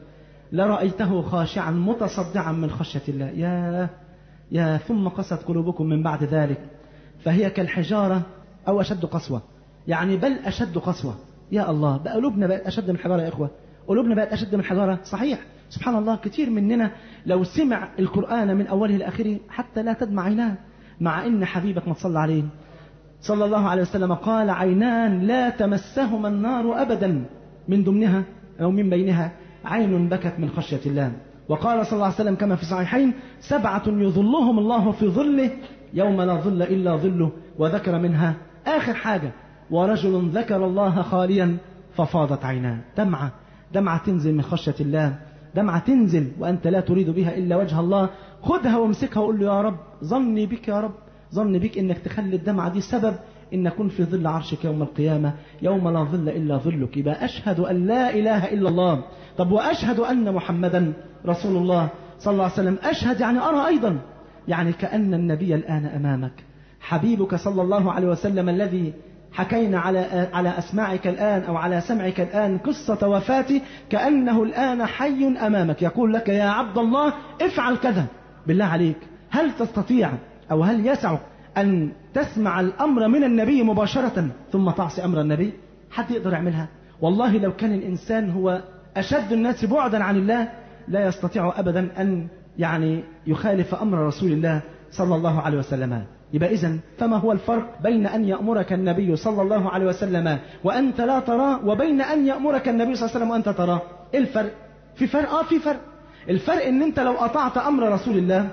لرأيته خاشعا متصدعا من خشية الله. يا يا ثم قست قلوبكم من بعد ذلك فهي كالحجارة أو أشد قسوة، يعني بل أشد قسوة. يا الله، بقى قلوبنا بقت أشد من الحجارة يا إخوة، قلوبنا بقت أشد من الحجارة. صحيح، سبحان الله، كتير مننا لو سمع القرآن من أوله لآخره حتى لا تدمع عيناه، مع إن حبيبك ما تصلى عليه صلى الله عليه وسلم قال: عينان لا تمسهما النار أبدا، من ضمنها أو من بينها عين بكت من خشية الله. وقال صلى الله عليه وسلم كما في الصحيحين: سبعة يظلهم الله في ظله يوم لا ظل إلا ظله، وذكر منها آخر حاجة: ورجل ذكر الله خاليا ففاضت عيناه. دمعة دمعة تنزل من خشية الله، دمعة تنزل وأنت لا تريد بها إلا وجه الله. خذها وامسكها وقول له: يا رب، ظني بك، يا رب ظني بك إنك تخلي الدمعة دي سبب إن أكون في ظل عرشك يوم القيامة يوم لا ظل إلا ظلك. يبقى أشهد أن لا إله إلا الله. طب وأشهد أن محمدا رسول الله صلى الله عليه وسلم، أشهد يعني أرى أيضا، يعني كأن النبي الآن أمامك، حبيبك صلى الله عليه وسلم الذي حكينا على على أسماعك الآن أو على سمعك الآن قصة وفاته، كأنه الآن حي أمامك يقول لك: يا عبد الله افعل كذا. بالله عليك، هل تستطيع أو هل يسعك أن تسمع الأمر من النبي مباشرة ثم تعصي أمر النبي؟ حد يقدر يعملها؟ والله لو كان الإنسان هو أشد الناس بعدا عن الله لا يستطيع أبدا أن يعني يخالف أمر رسول الله صلى الله عليه وسلم. يبقى إذن فما هو الفرق بين أن يأمرك النبي صلى الله عليه وسلم وأنت لا تراه وبين أن يأمرك النبي صلى الله عليه وسلم وأنت تراه؟ إيه الفرق؟ في فرق؟ آه في فرق. الفرق إن أنت لو أطعت أمر رسول الله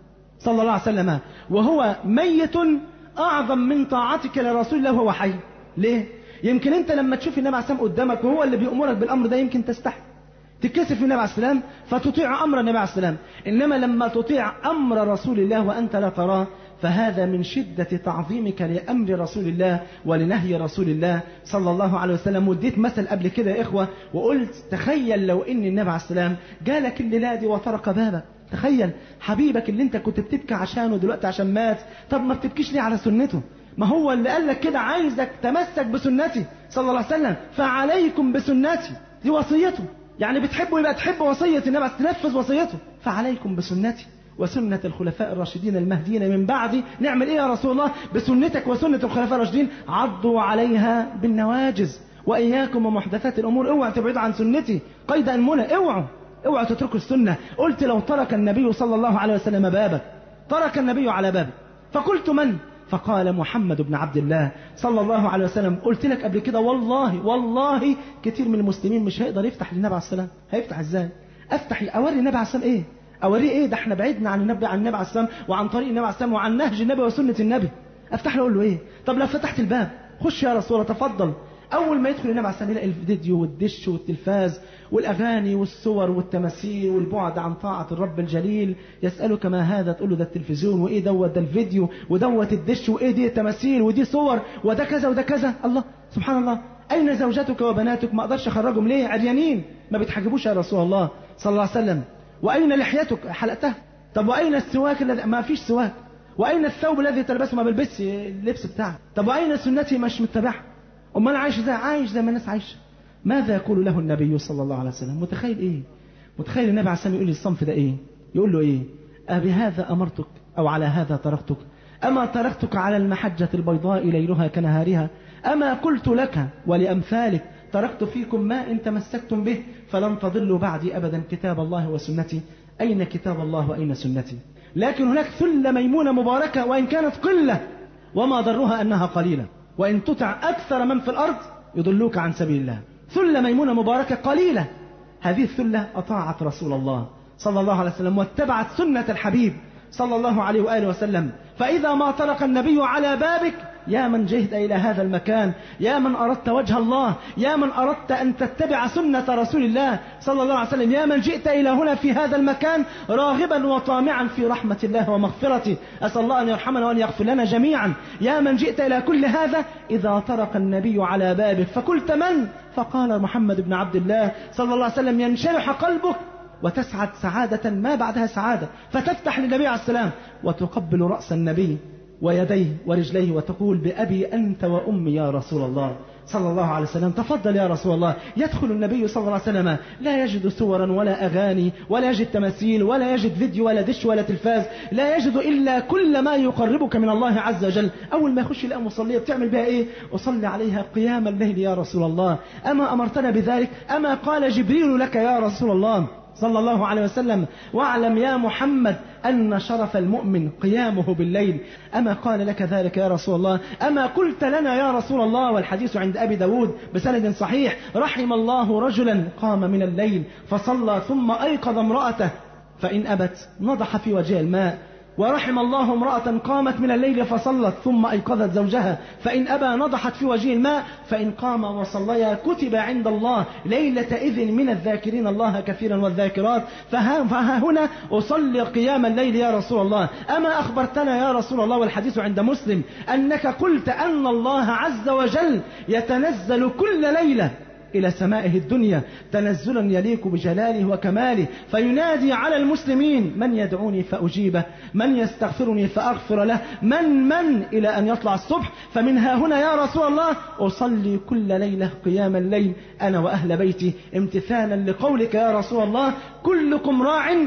صلى الله عليه وسلم وهو ميت أعظم من طاعتك لرسول الله وهو حي. ليه؟ يمكن أنت لما تشوف النبي عليه السلام قدامك وهو اللي بيأمرك بالأمر ده يمكن تستحي تتكسف من النبي عليه السلام فتطيع أمر النبي عليه السلام. إنما لما تطيع أمر رسول الله وأنت لا تراه فهذا من شدة تعظيمك لأمر رسول الله ولنهي رسول الله صلى الله عليه وسلم. وديت مثل قبل كده يا إخوة وقلت تخيل لو إن النبي عليه السلام جالك الليلة دي وطرق بابك. تخيل حبيبك اللي انت كنت بتبكي عشانه دلوقتي عشان مات. طب ما بتبكيش ليه على سنته؟ ما هو اللي قال لك كده عايزك تمسك بسنتي صلى الله عليه وسلم. فعليكم بسنتي، دي وصيته. يعني بتحبه يبقى تحب وصية النبي، تنفذ وصيته. فعليكم بسنتي وسنة الخلفاء الراشدين المهديين من بعدي. نعمل ايه يا رسول الله؟ بسنتك وسنة الخلفاء الراشدين. عضوا عليها بالنواجز وإياكم ومحدثات الأمور. اوعوا تبعدوا عن سنتي قيد أنملة. اوعوا اوعوا تتركوا السنة. قلت لو ترك النبي صلى الله عليه وسلم بابك، ترك النبي على بابك، فقلت من؟ فقال محمد بن عبد الله صلى الله عليه وسلم. قلت لك قبل كده والله والله كتير من المسلمين مش هيقدر يفتح للنبي عليه السلام. هيفتح ازاي؟ افتح اوري النبي عليه السلام ايه؟ اوريه ايه؟ ده احنا بعدنا عن النبي عن النبي عليه السلام وعن طريق النبي عليه السلام وعن نهج النبي وسنة النبي. افتح له اقول له ايه؟ طب لو فتحت الباب خش يا رسول الله تفضل. اول ما يدخل النبي عليه السلام يلاقي الفيديو والدش والتلفاز والاغاني والصور والتماثيل والبعد عن طاعه الرب الجليل. يسالك ما هذا؟ تقول له ده التلفزيون وايه دوت ده الفيديو ودوت الدش وايه دي تماثيل ودي صور وده كذا وده كذا. الله سبحان الله. اين زوجتك وبناتك؟ ما اقدرش اخرجهم ليه؟ عريانين ما بيتحجبوش يا رسول الله صلى الله عليه وسلم. واين لحيتك؟ حلقتها. طب واين السواك الذي ما فيش سواك؟ واين الثوب الذي تلبسه؟ ما بلبسش اللبس بتاعه. طب واين سنتي؟ مش متبعها. امال عايش ازاي؟ عايش زي ما الناس عايشه. ماذا يقول له النبي صلى الله عليه وسلم؟ متخيل ايه؟ متخيل النبي عليه السلام يقول للصنف ده ايه؟ يقول له ايه؟ أبهذا أمرتك أو على هذا تركتك؟ أما تركتك على المحجة البيضاء ليلها كنهارها؟ أما قلت لك ولأمثالك تركت فيكم ما إن تمسكتم به فلن تضلوا بعدي أبدا كتاب الله وسنتي. أين كتاب الله وأين سنتي؟ لكن هناك ثلة ميمونة مباركة وإن كانت قلة وما ضرها أنها قليلة، وإن تطع أكثر من في الأرض يضلوك عن سبيل الله. ثلة ميمونة مباركة قليلة. هذه الثلة أطاعت رسول الله صلى الله عليه وسلم واتبعت سنة الحبيب صلى الله عليه وآله وسلم. فإذا ما طرق النبي على بابك يا من جهد إلى هذا المكان، يا من أردت وجه الله، يا من أردت أن تتبع سنة رسول الله صلى الله عليه وسلم، يا من جئت إلى هنا في هذا المكان راغبا وطامعا في رحمة الله ومغفرته، أسأل الله أن يرحمنا وأن يغفر لنا جميعا. يا من جئت إلى كل هذا إذا طرق النبي على بابك فقلت من؟ فقال محمد بن عبد الله صلى الله عليه وسلم. ينشرح قلبك وتسعد سعادة ما بعدها سعادة، فتفتح للنبي عليه السلام وتقبل رأس النبي ويديه ورجليه وتقول بأبي أنت وأمي يا رسول الله صلى الله عليه وسلم. تفضل يا رسول الله. يدخل النبي صلى الله عليه وسلم لا يجد صورا ولا أغاني ولا يجد تماثيل ولا يجد فيديو ولا دش ولا تلفاز، لا يجد إلا كل ما يقربك من الله عز وجل. أول ما يخش يلاقي مصلية بتعمل بها إيه؟ أصلي عليها قيام الليل يا رسول الله. أما أمرتنا بذلك؟ أما قال جبريل لك يا رسول الله صلى الله عليه وسلم واعلم يا محمد أن شرف المؤمن قيامه بالليل؟ أما قال لك ذلك يا رسول الله؟ أما قلت لنا يا رسول الله؟ والحديث عند أبي داود بسند صحيح. رحم الله رجلا قام من الليل فصلى ثم أيقظ امرأته فإن أبت نضح في وجه الماء، ورحم الله امرأة قامت من الليل فصلت ثم أيقظت زوجها فإن أبى نضحت في وجه الماء، فإن قام وصليا كتب عند الله ليلة إذن من الذاكرين الله كثيرا والذاكرات. فها, فها هنا أصلي قيام الليل يا رسول الله. أما أخبرتنا يا رسول الله والحديث عند مسلم أنك قلت أن الله عز وجل يتنزل كل ليلة إلى سمائه الدنيا تنزلا يليق بجلاله وكماله، فينادي على المسلمين من يدعوني فأجيبه، من يستغفرني فأغفر له، من من إلى أن يطلع الصبح. فمنها هنا يا رسول الله أصلي كل ليلة قيام الليل أنا وأهل بيتي امتثالا لقولك يا رسول الله كلكم راع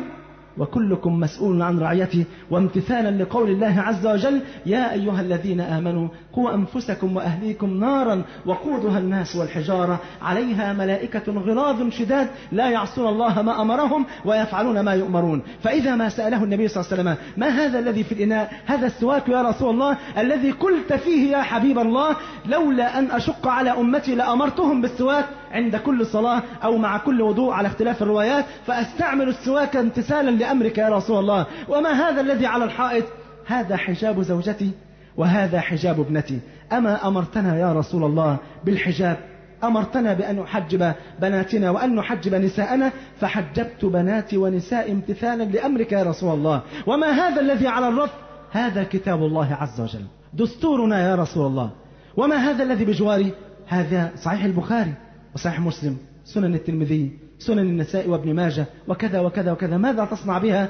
وكلكم مسؤول عن رعيته. وامتثالا لقول الله عز وجل: يا أيها الذين آمنوا قوا أنفسكم وأهليكم نارا وقودها الناس والحجارة عليها ملائكة غلاظ شداد لا يعصون الله ما أمرهم ويفعلون ما يؤمرون. فإذا ما سأله النبي صلى الله عليه وسلم: ما هذا الذي في الإناء؟ هذا السواك يا رسول الله الذي قلت فيه يا حبيب الله لولا أن أشق على أمتي لأمرتهم بالسواك عند كل صلاة أو مع كل وضوء على اختلاف الروايات، فأستعمل السواك امتثالا لأمرك يا رسول الله. وما هذا الذي على الحائط؟ هذا حجاب زوجتي وهذا حجاب ابنتي. أما أمرتنا يا رسول الله بالحجاب؟ أمرتنا بأن نحجب بناتنا وأن نحجب نساءنا، فحجبت بناتي ونساء امتثالا لأمرك يا رسول الله. وما هذا الذي على الرف؟ هذا كتاب الله عز وجل دستورنا يا رسول الله. وما هذا الذي بجواري؟ هذا صحيح البخاري وصحيح مسلم، سنن الترمذي، سنن النساء وابن ماجه، وكذا وكذا وكذا. ماذا تصنع بها؟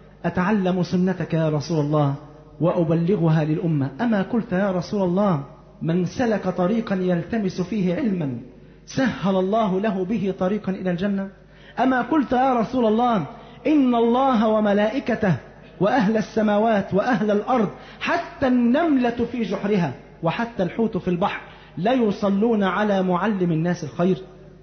أتعلم سنتك يا رسول الله وأبلغها للأمة. أما قلت يا رسول الله: من سلك طريقا يلتمس فيه علما سهل الله له به طريقا إلى الجنة؟ أما قلت يا رسول الله: إن الله وملائكته وأهل السماوات وأهل الأرض حتى النملة في جحرها وحتى الحوت في البحر لا يصلون على معلم الناس الخير؟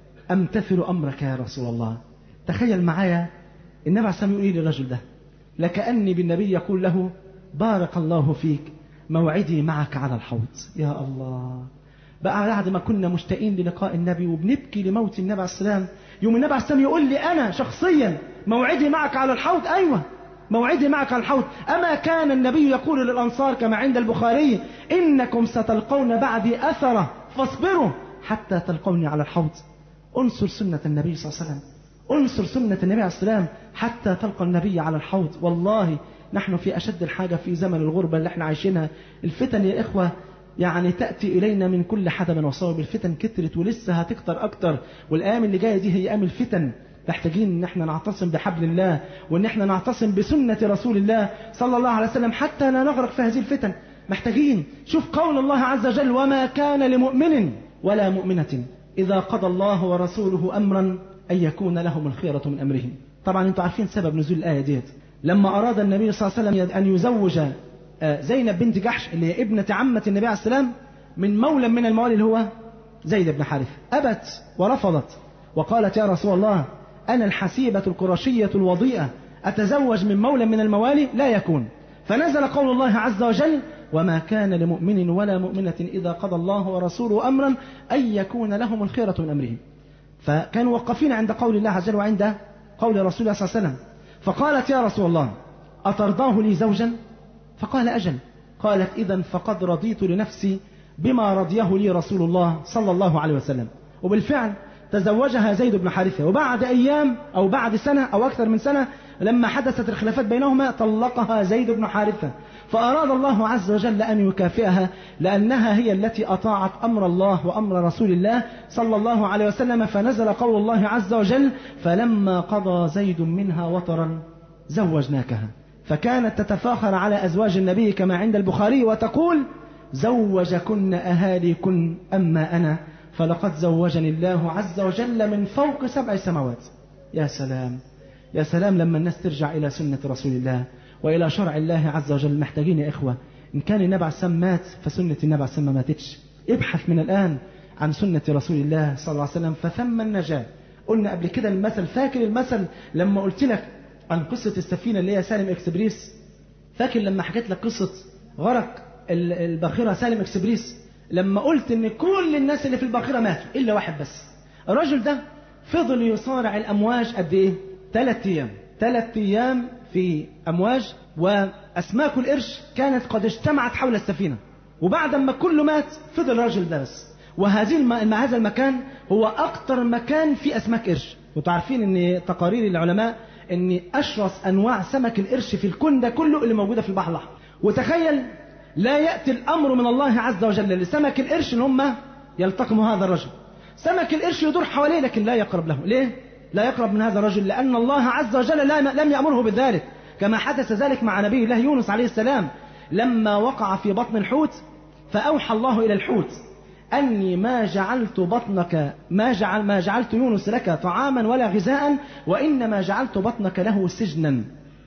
أمتثل أمرك يا رسول الله. تخيل معايا النبي عليه الصلاة والسلام يقول للرجل ده لكأني بالنبي يقول له: بارك الله فيك، موعدي معك على الحوض. يا الله، بقى بعد ما كنا مشتاقين للقاء النبي وبنبكي لموت النبي عليه السلام، يوم النبي عليه السلام يقول لي أنا شخصيا: موعدي معك على الحوض. أيوة، موعدي معك على الحوض. أما كان النبي يقول للأنصار كما عند البخاري: إنكم ستلقون بعدي أثرة فاصبروا حتى تلقوني على الحوض. انصر سنة النبي صلى الله عليه وسلم، انصر سنة النبي عليه السلام حتى تلقى النبي على الحوض. والله نحن في أشد الحاجة في زمن الغربة اللي احنا عايشينها. الفتن يا إخوة يعني تأتي إلينا من كل حدب وصوب. الفتن كترت ولسه هتكتر أكتر، والأيام اللي جاية دي هي أيام الفتن. محتاجين ان احنا نعتصم بحبل الله وان احنا نعتصم بسنة رسول الله صلى الله عليه وسلم حتى لا نغرق في هذه الفتن. محتاجين. شوف قول الله عز وجل: وما كان لمؤمن ولا مؤمنة إذا قضى الله ورسوله أمرا أن يكون لهم الخيرة من أمرهم. طبعا انتوا عارفين سبب نزول الآية ديت. لما أراد النبي صلى الله عليه وسلم أن يزوج زينب بنت جحش اللي هي ابنة عمة النبي عليه السلام من مولى من الموالي اللي هو زيد بن حارثة، أبت ورفضت وقالت: يا رسول الله، أنا الحسيبة القرشية الوضيئة أتزوج من مولى من الموالي؟ لا يكون. فنزل قول الله عز وجل: وما كان لمؤمن ولا مؤمنة إذا قضى الله ورسوله أمرا أن يكون لهم الخيرة من أمرهم. فكانوا وقفين عند قول الله عز وجل وعند قول رسول الله صلى الله عليه وسلم. فقالت: يا رسول الله، أترضاه لي زوجا؟ فقال: أجل. قالت: إذن فقد رضيت لنفسي بما رضيه لي رسول الله صلى الله عليه وسلم. وبالفعل تزوجها زيد بن حارثة، وبعد أيام أو بعد سنة أو أكثر من سنة لما حدثت الخلافات بينهما طلقها زيد بن حارثة. فأراد الله عز وجل أن يكافئها لأنها هي التي أطاعت أمر الله وأمر رسول الله صلى الله عليه وسلم. فنزل قول الله عز وجل: فلما قضى زيد منها وطرا زوجناكها. فكانت تتفاخر على أزواج النبي كما عند البخاري وتقول: زوجكن أهاليكن أما أنا فلقد زوجني الله عز وجل من فوق سبع سماوات. يا سلام يا سلام لما الناس ترجع إلى سنة رسول الله وإلى شرع الله عز وجل. محتاجين يا إخوة، إن كان النبي عليه السلام مات فسنة النبي عليه السلام ما ماتتش. ابحث من الآن عن سنة رسول الله صلى الله عليه وسلم فثم النجاة. قلنا قبل كده المثل، فاكر المثل لما قلت لك عن قصة السفينة اللي هي سالم إكسبريس؟ فاكر لما حكيت لك قصة غرق الباخرة سالم إكسبريس؟ لما قلت ان كل الناس اللي في الباخرة ماتوا إلا واحد بس. الرجل ده فضل يصارع الأمواج قد إيه؟ ثلاث أيام ثلاث أيام في أمواج، وأسماك القرش كانت قد اجتمعت حول السفينة. وبعد ما كله مات فضل الرجل ده بس. وهذه الم... هذا المكان هو أكتر مكان فيه أسماك قرش. وتعرفين ان تقارير العلماء ان أشرس أنواع سمك القرش في الكون ده كله اللي موجودة في البحر الأحمر. وتخيل لا يأتي الأمر من الله عز وجل لسمك القرش ان هم يلتقموا هذا الرجل. سمك القرش يدور حواليه لكن لا يقرب له. ليه؟ لا يقرب من هذا الرجل لأن الله عز وجل لم يأمره بذلك، كما حدث ذلك مع نبي الله يونس عليه السلام لما وقع في بطن الحوت فأوحى الله إلى الحوت أني ما جعلت بطنك ما جعل ما جعلت يونس لك طعاما ولا غذاء وإنما جعلت بطنك له سجنا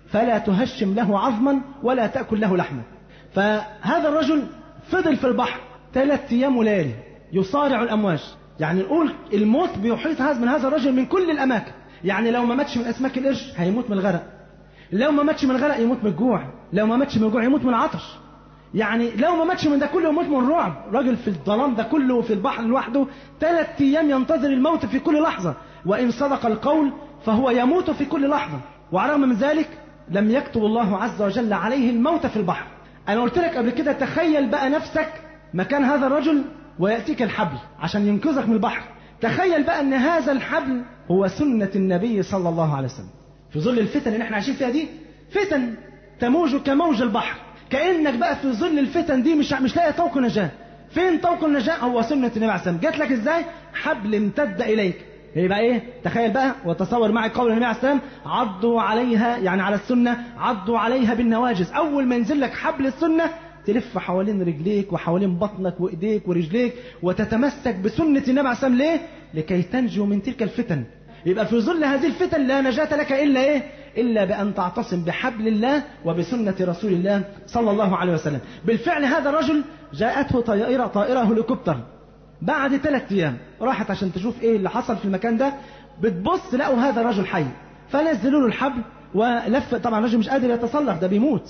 فلا تهشم له عظما ولا تأكل له لحما. فهذا الرجل فضل في البحر ثلاث أيام وليالي يصارع الأمواج. يعني نقول الموت بيحيط هذا من هذا الرجل من كل الأماكن. يعني لو ما ماتش من أسماك القرش هيموت من الغرق، لو ما ماتش من الغرق يموت من الجوع، لو ما ماتش من الجوع يموت من العطش، يعني لو ما ماتش من ده كله يموت من الرعب. راجل في الظلام ده كله في البحر لوحده ثلاث أيام ينتظر الموت في كل لحظة، وإن صدق القول فهو يموت في كل لحظة، وعلى الرغم من ذلك لم يكتب الله عز وجل عليه الموت في البحر. أنا قلت لك قبل كده تخيل بقى نفسك مكان هذا الرجل ويأتيك الحبل عشان ينقذك من البحر. تخيل بقى أن هذا الحبل هو سنة النبي صلى الله عليه وسلم في ظل الفتن اللي احنا عايشين فيها دي. فتن تموج كموج البحر، كأنك بقى في ظل الفتن دي مش مش لاقي طوق نجاة. فين طوق النجاة؟ هو سنة النبي عليه السلام. جات لك ازاي؟ حبل امتد إليك. يبقى ايه؟ تخيل بقى وتصور معي قول النبي عليه السلام عضوا عليها، يعني على السنة عضوا عليها بالنواجذ. أول ما ينزل لك حبل السنة تلف حوالين رجليك وحوالين بطنك وإيديك ورجليك وتتمسك بسنة النبي عليه السلام. ليه؟ لكي تنجو من تلك الفتن. يبقى في ظل هذه الفتن لا نجاة لك إلا إيه؟ إلا بأن تعتصم بحبل الله وبسنة رسول الله صلى الله عليه وسلم. بالفعل هذا الرجل جاءته طائرة طائرة هليكوبتر بعد ثلاث أيام، راحت عشان تشوف إيه اللي حصل في المكان ده. بتبص لقوا هذا الرجل حي، فنزلوا له الحبل ولف. طبعا الرجل مش قادر يتصلح، ده بيموت،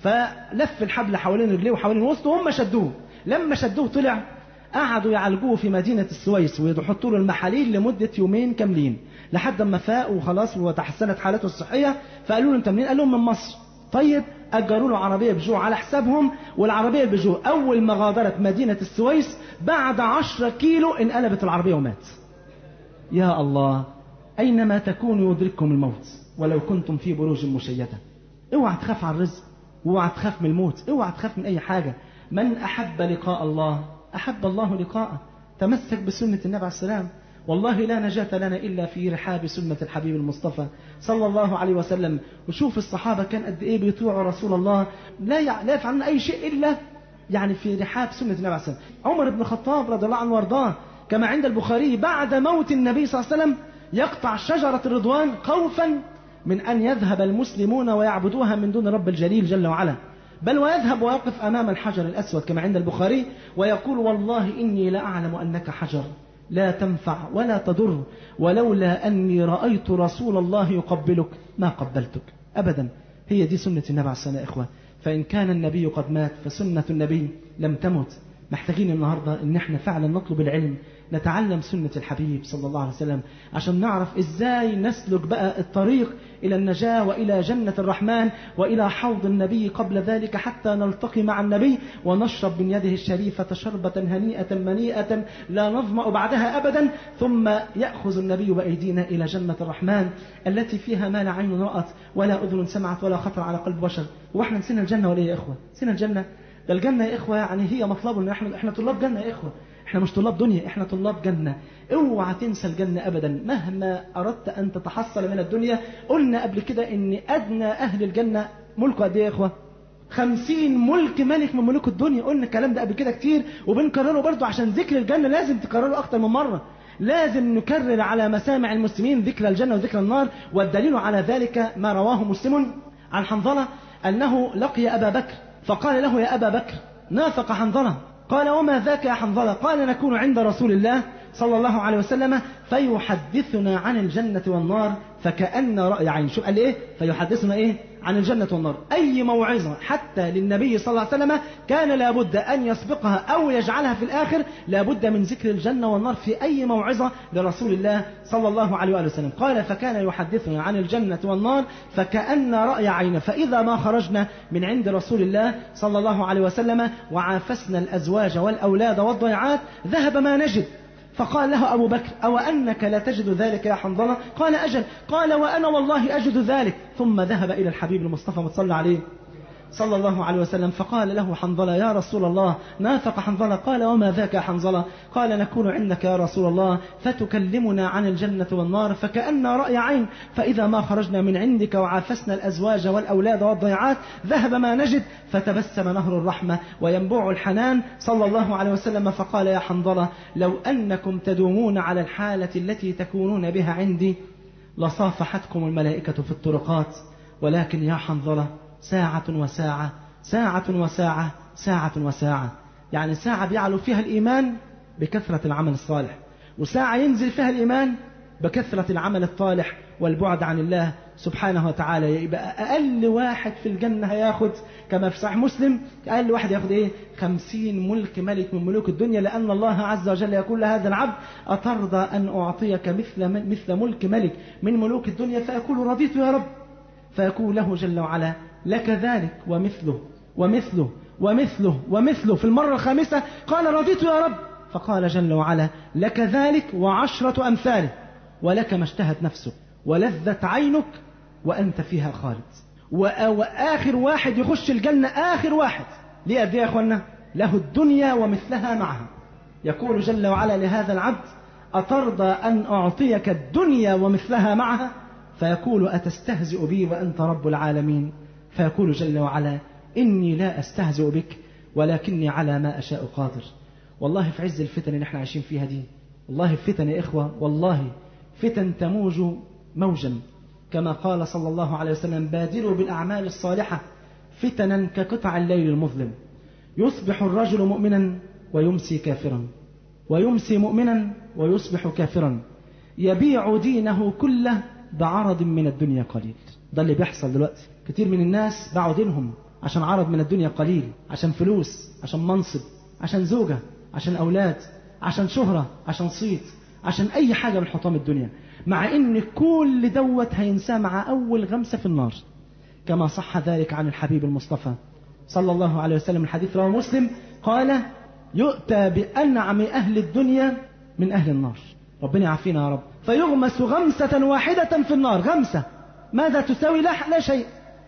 فلف الحبل حوالين رجليه وحوالين وسطه وهم شدوه. لما شدوه طلع، قعدوا يعالجوه في مدينة السويس ويحطوا له المحاليل لمدة يومين كاملين لحد ما فاق وخلاص وتحسنت حالته الصحية. فقالوا له انت منين؟ قال لهم من مصر. طيب أجروا له عربية بيجو على حسابهم، والعربية بيجو أول ما غادرت مدينة السويس بعد عشرة كيلو انقلبت العربية ومات. يا الله، أينما تكونوا يدرككم الموت ولو كنتم في بروج مشيدة. اوعى تخاف على الرزق، اوعى تخاف من الموت، اوعى تخاف من أي حاجة. من أحب لقاء الله أحب الله لقاءه. تمسك بسنة النبي عليه السلام. والله لا نجاة لنا إلا في رحاب سنة الحبيب المصطفى صلى الله عليه وسلم. وشوف الصحابة كان قد إيه بيطيعوا رسول الله، لا لا يفعلون أي شيء إلا يعني في رحاب سنة النبي عليه السلام. عمر بن الخطاب رضي الله عنه وارضاه كما عند البخاري بعد موت النبي صلى الله عليه وسلم يقطع شجرة الرضوان خوفا من أن يذهب المسلمون ويعبدوها من دون رب الجليل جل وعلا، بل ويذهب ويقف أمام الحجر الأسود كما عند البخاري ويقول والله إني لأعلم أنك حجر لا تنفع ولا تضر، ولولا أني رأيت رسول الله يقبلك ما قبلتك أبدا. هي دي سنة النبي عليه الصلاة والسلام يا إخوة. فإن كان النبي قد مات فسنة النبي لم تمت. محتاجين النهاردة إن احنا فعلا نطلب العلم، نتعلم سنة الحبيب صلى الله عليه وسلم عشان نعرف إزاي نسلك بقى الطريق إلى النجاة وإلى جنة الرحمن وإلى حوض النبي قبل ذلك، حتى نلتقي مع النبي ونشرب من يده الشريفة شربة هنيئة منيئة لا نظمأ بعدها أبدا، ثم يأخذ النبي بأيدينا إلى جنة الرحمن التي فيها ما لا عين رأت ولا أذن سمعت ولا خطر على قلب بشر. وإحنا نسينا الجنة ولا يا إخوة؟ نسينا الجنة. ده الجنة يا إخوة يعني هي مطلبنا. إحنا إحنا طلاب جنة يا إخوة، إحنا مش طلاب دنيا، إحنا طلاب جنة. اوعى تنسى الجنة أبدا مهما أردت أن تتحصل من الدنيا. قلنا قبل كده إن أدنى أهل الجنة ملكه قد إيه يا إخوة؟ خمسين ملك ملك من ملوك الدنيا. قلنا الكلام ده قبل كده كتير وبنكرره برضو عشان ذكر الجنة لازم تكرره أكتر من مرة. لازم نكرر على مسامع المسلمين ذكر الجنة وذكر النار. والدليل على ذلك ما رواه مسلم عن حنظلة أنه لقي أبا بكر فقال له يا أبا بكر نافق حنظلة. قال وما ذاك يا حنظلة؟ قال نكون عند رسول الله صلى الله عليه وسلم فيحدثنا عن الجنة والنار فكأن رأي عين. شو قال إيه؟ فيحدثنا إيه؟ عن الجنة والنار. أي موعظة حتى للنبي صلى الله عليه وسلم كان لابد أن يسبقها أو يجعلها في الآخر، لابد من ذكر الجنة والنار في أي موعظة لرسول الله صلى الله عليه وسلم. قال فكان يحدثنا عن الجنة والنار فكأن رأي عين. فإذا ما خرجنا من عند رسول الله صلى الله عليه وسلم وعافسنا الأزواج والأولاد والضيعات ذهب ما نجد. فقال له أبو بكر أو أنك لا تجد ذلك يا حنظلة؟ قال أجل. قال وأنا والله أجد ذلك. ثم ذهب إلى الحبيب المصطفى متصلى عليه صلى الله عليه وسلم فقال له حنظلة يا رسول الله نافق حنظلة. قال وما ذاك يا حنظلة؟ قال نكون عندك يا رسول الله فتكلمنا عن الجنة والنار فكأن رأي عين. فإذا ما خرجنا من عندك وعافسنا الأزواج والأولاد والضيعات ذهب ما نجد. فتبسم نهر الرحمة وينبوع الحنان صلى الله عليه وسلم فقال يا حنظلة لو أنكم تدومون على الحالة التي تكونون بها عندي لصافحتكم الملائكة في الطرقات ولكن يا حنظلة ساعة وساعة ساعة وساعة ساعة وساعة، يعني ساعة بيعلو فيها الإيمان بكثرة العمل الصالح، وساعة ينزل فيها الإيمان بكثرة العمل الطالح والبعد عن الله سبحانه وتعالى. يبقى أقل واحد في الجنة هياخد كما في صحيح مسلم، أقل واحد ياخد إيه؟ خمسين ملك ملك من ملوك الدنيا، لأن الله عز وجل يقول لهذا العبد أترضى أن أعطيك مثل مثل ملك ملك من ملوك الدنيا؟ فيقول رضيت يا رب، فيقول له جل وعلا لك ذلك ومثله ومثله ومثله ومثله. في المرة الخامسة قال رضيت يا رب، فقال جل وعلا لك ذلك وعشرة أمثاله، ولك ما اشتهت نفسك ولذت عينك وأنت فيها خالد. وآخر واحد يخش الجنة آخر واحد ليه قد ايه يا أخوانا؟ له الدنيا ومثلها معها. يقول جل وعلا لهذا العبد أترضى أن أعطيك الدنيا ومثلها معها؟ فيقول أتستهزئ بي وأنت رب العالمين؟ فيقول جل وعلا إني لا أستهزئ بك ولكني على ما أشاء قادر. والله في عز الفتن اللي احنا عايشين فيها دي، والله فتن يا إخوة، والله فتن تموج موجا، كما قال صلى الله عليه وسلم بادروا بالأعمال الصالحة فتنا كقطع الليل المظلم، يصبح الرجل مؤمنا ويمسي كافرا، ويمسي مؤمنا ويصبح كافرا، يبيع دينه كله بعرض من الدنيا قليل. ده اللي بيحصل دلوقتي، كتير من الناس باعوا دينهم عشان عرض من الدنيا قليل، عشان فلوس، عشان منصب، عشان زوجة، عشان أولاد، عشان شهرة، عشان صيت، عشان أي حاجة من حطام الدنيا، مع إن كل دوت هينساه مع أول غمسة في النار، كما صح ذلك عن الحبيب المصطفى صلى الله عليه وسلم. الحديث رواه مسلم قال يؤتى بأنعم أهل الدنيا من أهل النار، ربنا يعافينا يا رب، فيغمس غمسة واحدة في النار. غمسة ماذا تساوي؟ لا, لا شيء.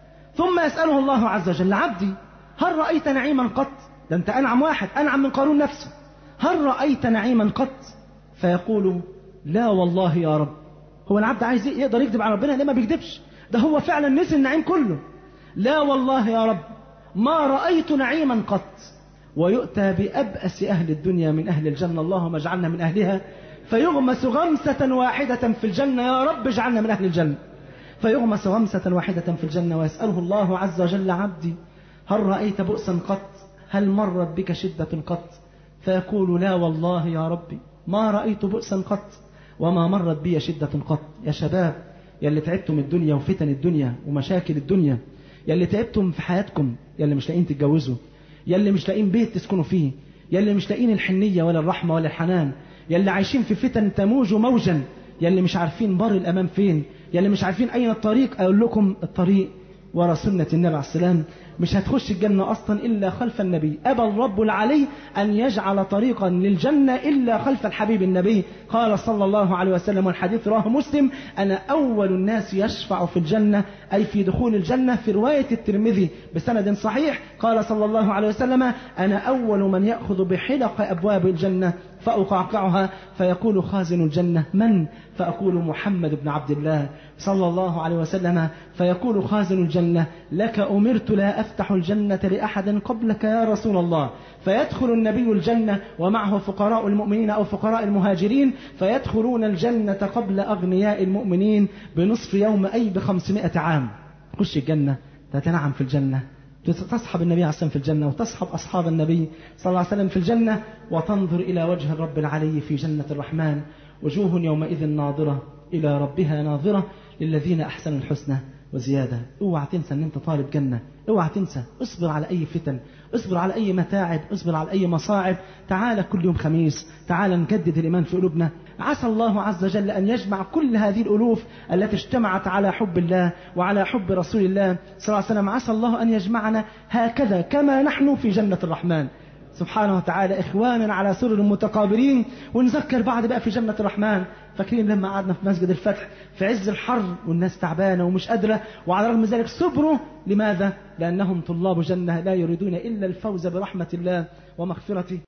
ثم يسأله الله عز وجل عبدي هل رأيت نعيما قط؟ ده أنت أنعم واحد، أنعم من قارون نفسه، هل رأيت نعيما قط؟ فيقول لا والله يا رب. هو العبد عايز يقدر يكذب على ربنا؟ ليه ما بيكذبش؟ ده هو فعلا نسي النعيم كله. لا والله يا رب ما رأيت نعيما قط. ويؤتى بأبأس أهل الدنيا من أهل الجنة، اللهم اجعلنا من أهلها، فيغمس غمسة واحدة في الجنة، يا رب اجعلنا من أهل الجنة. فيغمس غمسة واحدة في الجنة ويسأله الله عز وجل عبدي هل رأيت بؤسا قط؟ هل مرت بك شدة قط؟ فيقول لا والله يا ربي ما رأيت بؤسا قط وما مرت بي شدة قط. يا شباب يا اللي تعبتم الدنيا وفتن الدنيا ومشاكل الدنيا، يا اللي تعبتم في حياتكم، يا اللي مش لاقين تتجوزوا، يا اللي مش لاقين بيت تسكنوا فيه، يا اللي مش لاقين الحنية ولا الرحمة ولا الحنان، يا اللي عايشين في فتن تموج موجا، يا اللي مش عارفين بر الأمام فين، يا اللي مش عارفين أين الطريق. أقول لكم الطريق ورا سنة النبي عليه السلام. مش هتخش الجنة أصلا إلا خلف النبي. أبى الرب العلي أن يجعل طريقا للجنة إلا خلف الحبيب النبي. قال صلى الله عليه وسلم والحديث رواه مسلم أنا أول الناس يشفع في الجنة، أي في دخول الجنة. في رواية الترمذي بسند صحيح قال صلى الله عليه وسلم أنا أول من يأخذ بحلق أبواب الجنة فأقعقعها، فيقول خازن الجنة من؟ فأقول محمد بن عبد الله صلى الله عليه وسلم، فيقول خازن الجنة لك أمرت لا أفتح الجنة لأحد قبلك يا رسول الله. فيدخل النبي الجنة ومعه فقراء المؤمنين أو فقراء المهاجرين، فيدخلون الجنة قبل أغنياء المؤمنين بنصف يوم، أي بخمسمائة عام. خش الجنة تتنعم في الجنة، تصحب النبي عليه الصلاة والسلام في الجنة، وتصحب أصحاب النبي صلى الله عليه وسلم في الجنة، وتنظر إلى وجه الرب العلي في جنة الرحمن، وجوه يومئذ ناظرة إلى ربها ناظرة للذين أحسنوا الحسنى وزيادة. اوعى تنسى ان انت طالب جنة، اوعى تنسى. اصبر على اي فتن، اصبر على اي متاعب، اصبر على اي مصاعب. تعال كل يوم خميس، تعال نجدد الايمان في قلوبنا. عسى الله عز وجل ان يجمع كل هذه الالوف التي اجتمعت على حب الله وعلى حب رسول الله صلى الله عليه وسلم، عسى الله ان يجمعنا هكذا كما نحن في جنة الرحمن سبحانه وتعالى، إخوانا على سرر متقابلين. ونذكر بعض بقى في جنة الرحمن. فاكرين لما قعدنا في مسجد الفتح في عز الحر والناس تعبانة ومش قادرة، وعلى رغم ذلك صبروا. لماذا؟ لأنهم طلاب جنة لا يريدون إلا الفوز برحمة الله ومغفرته.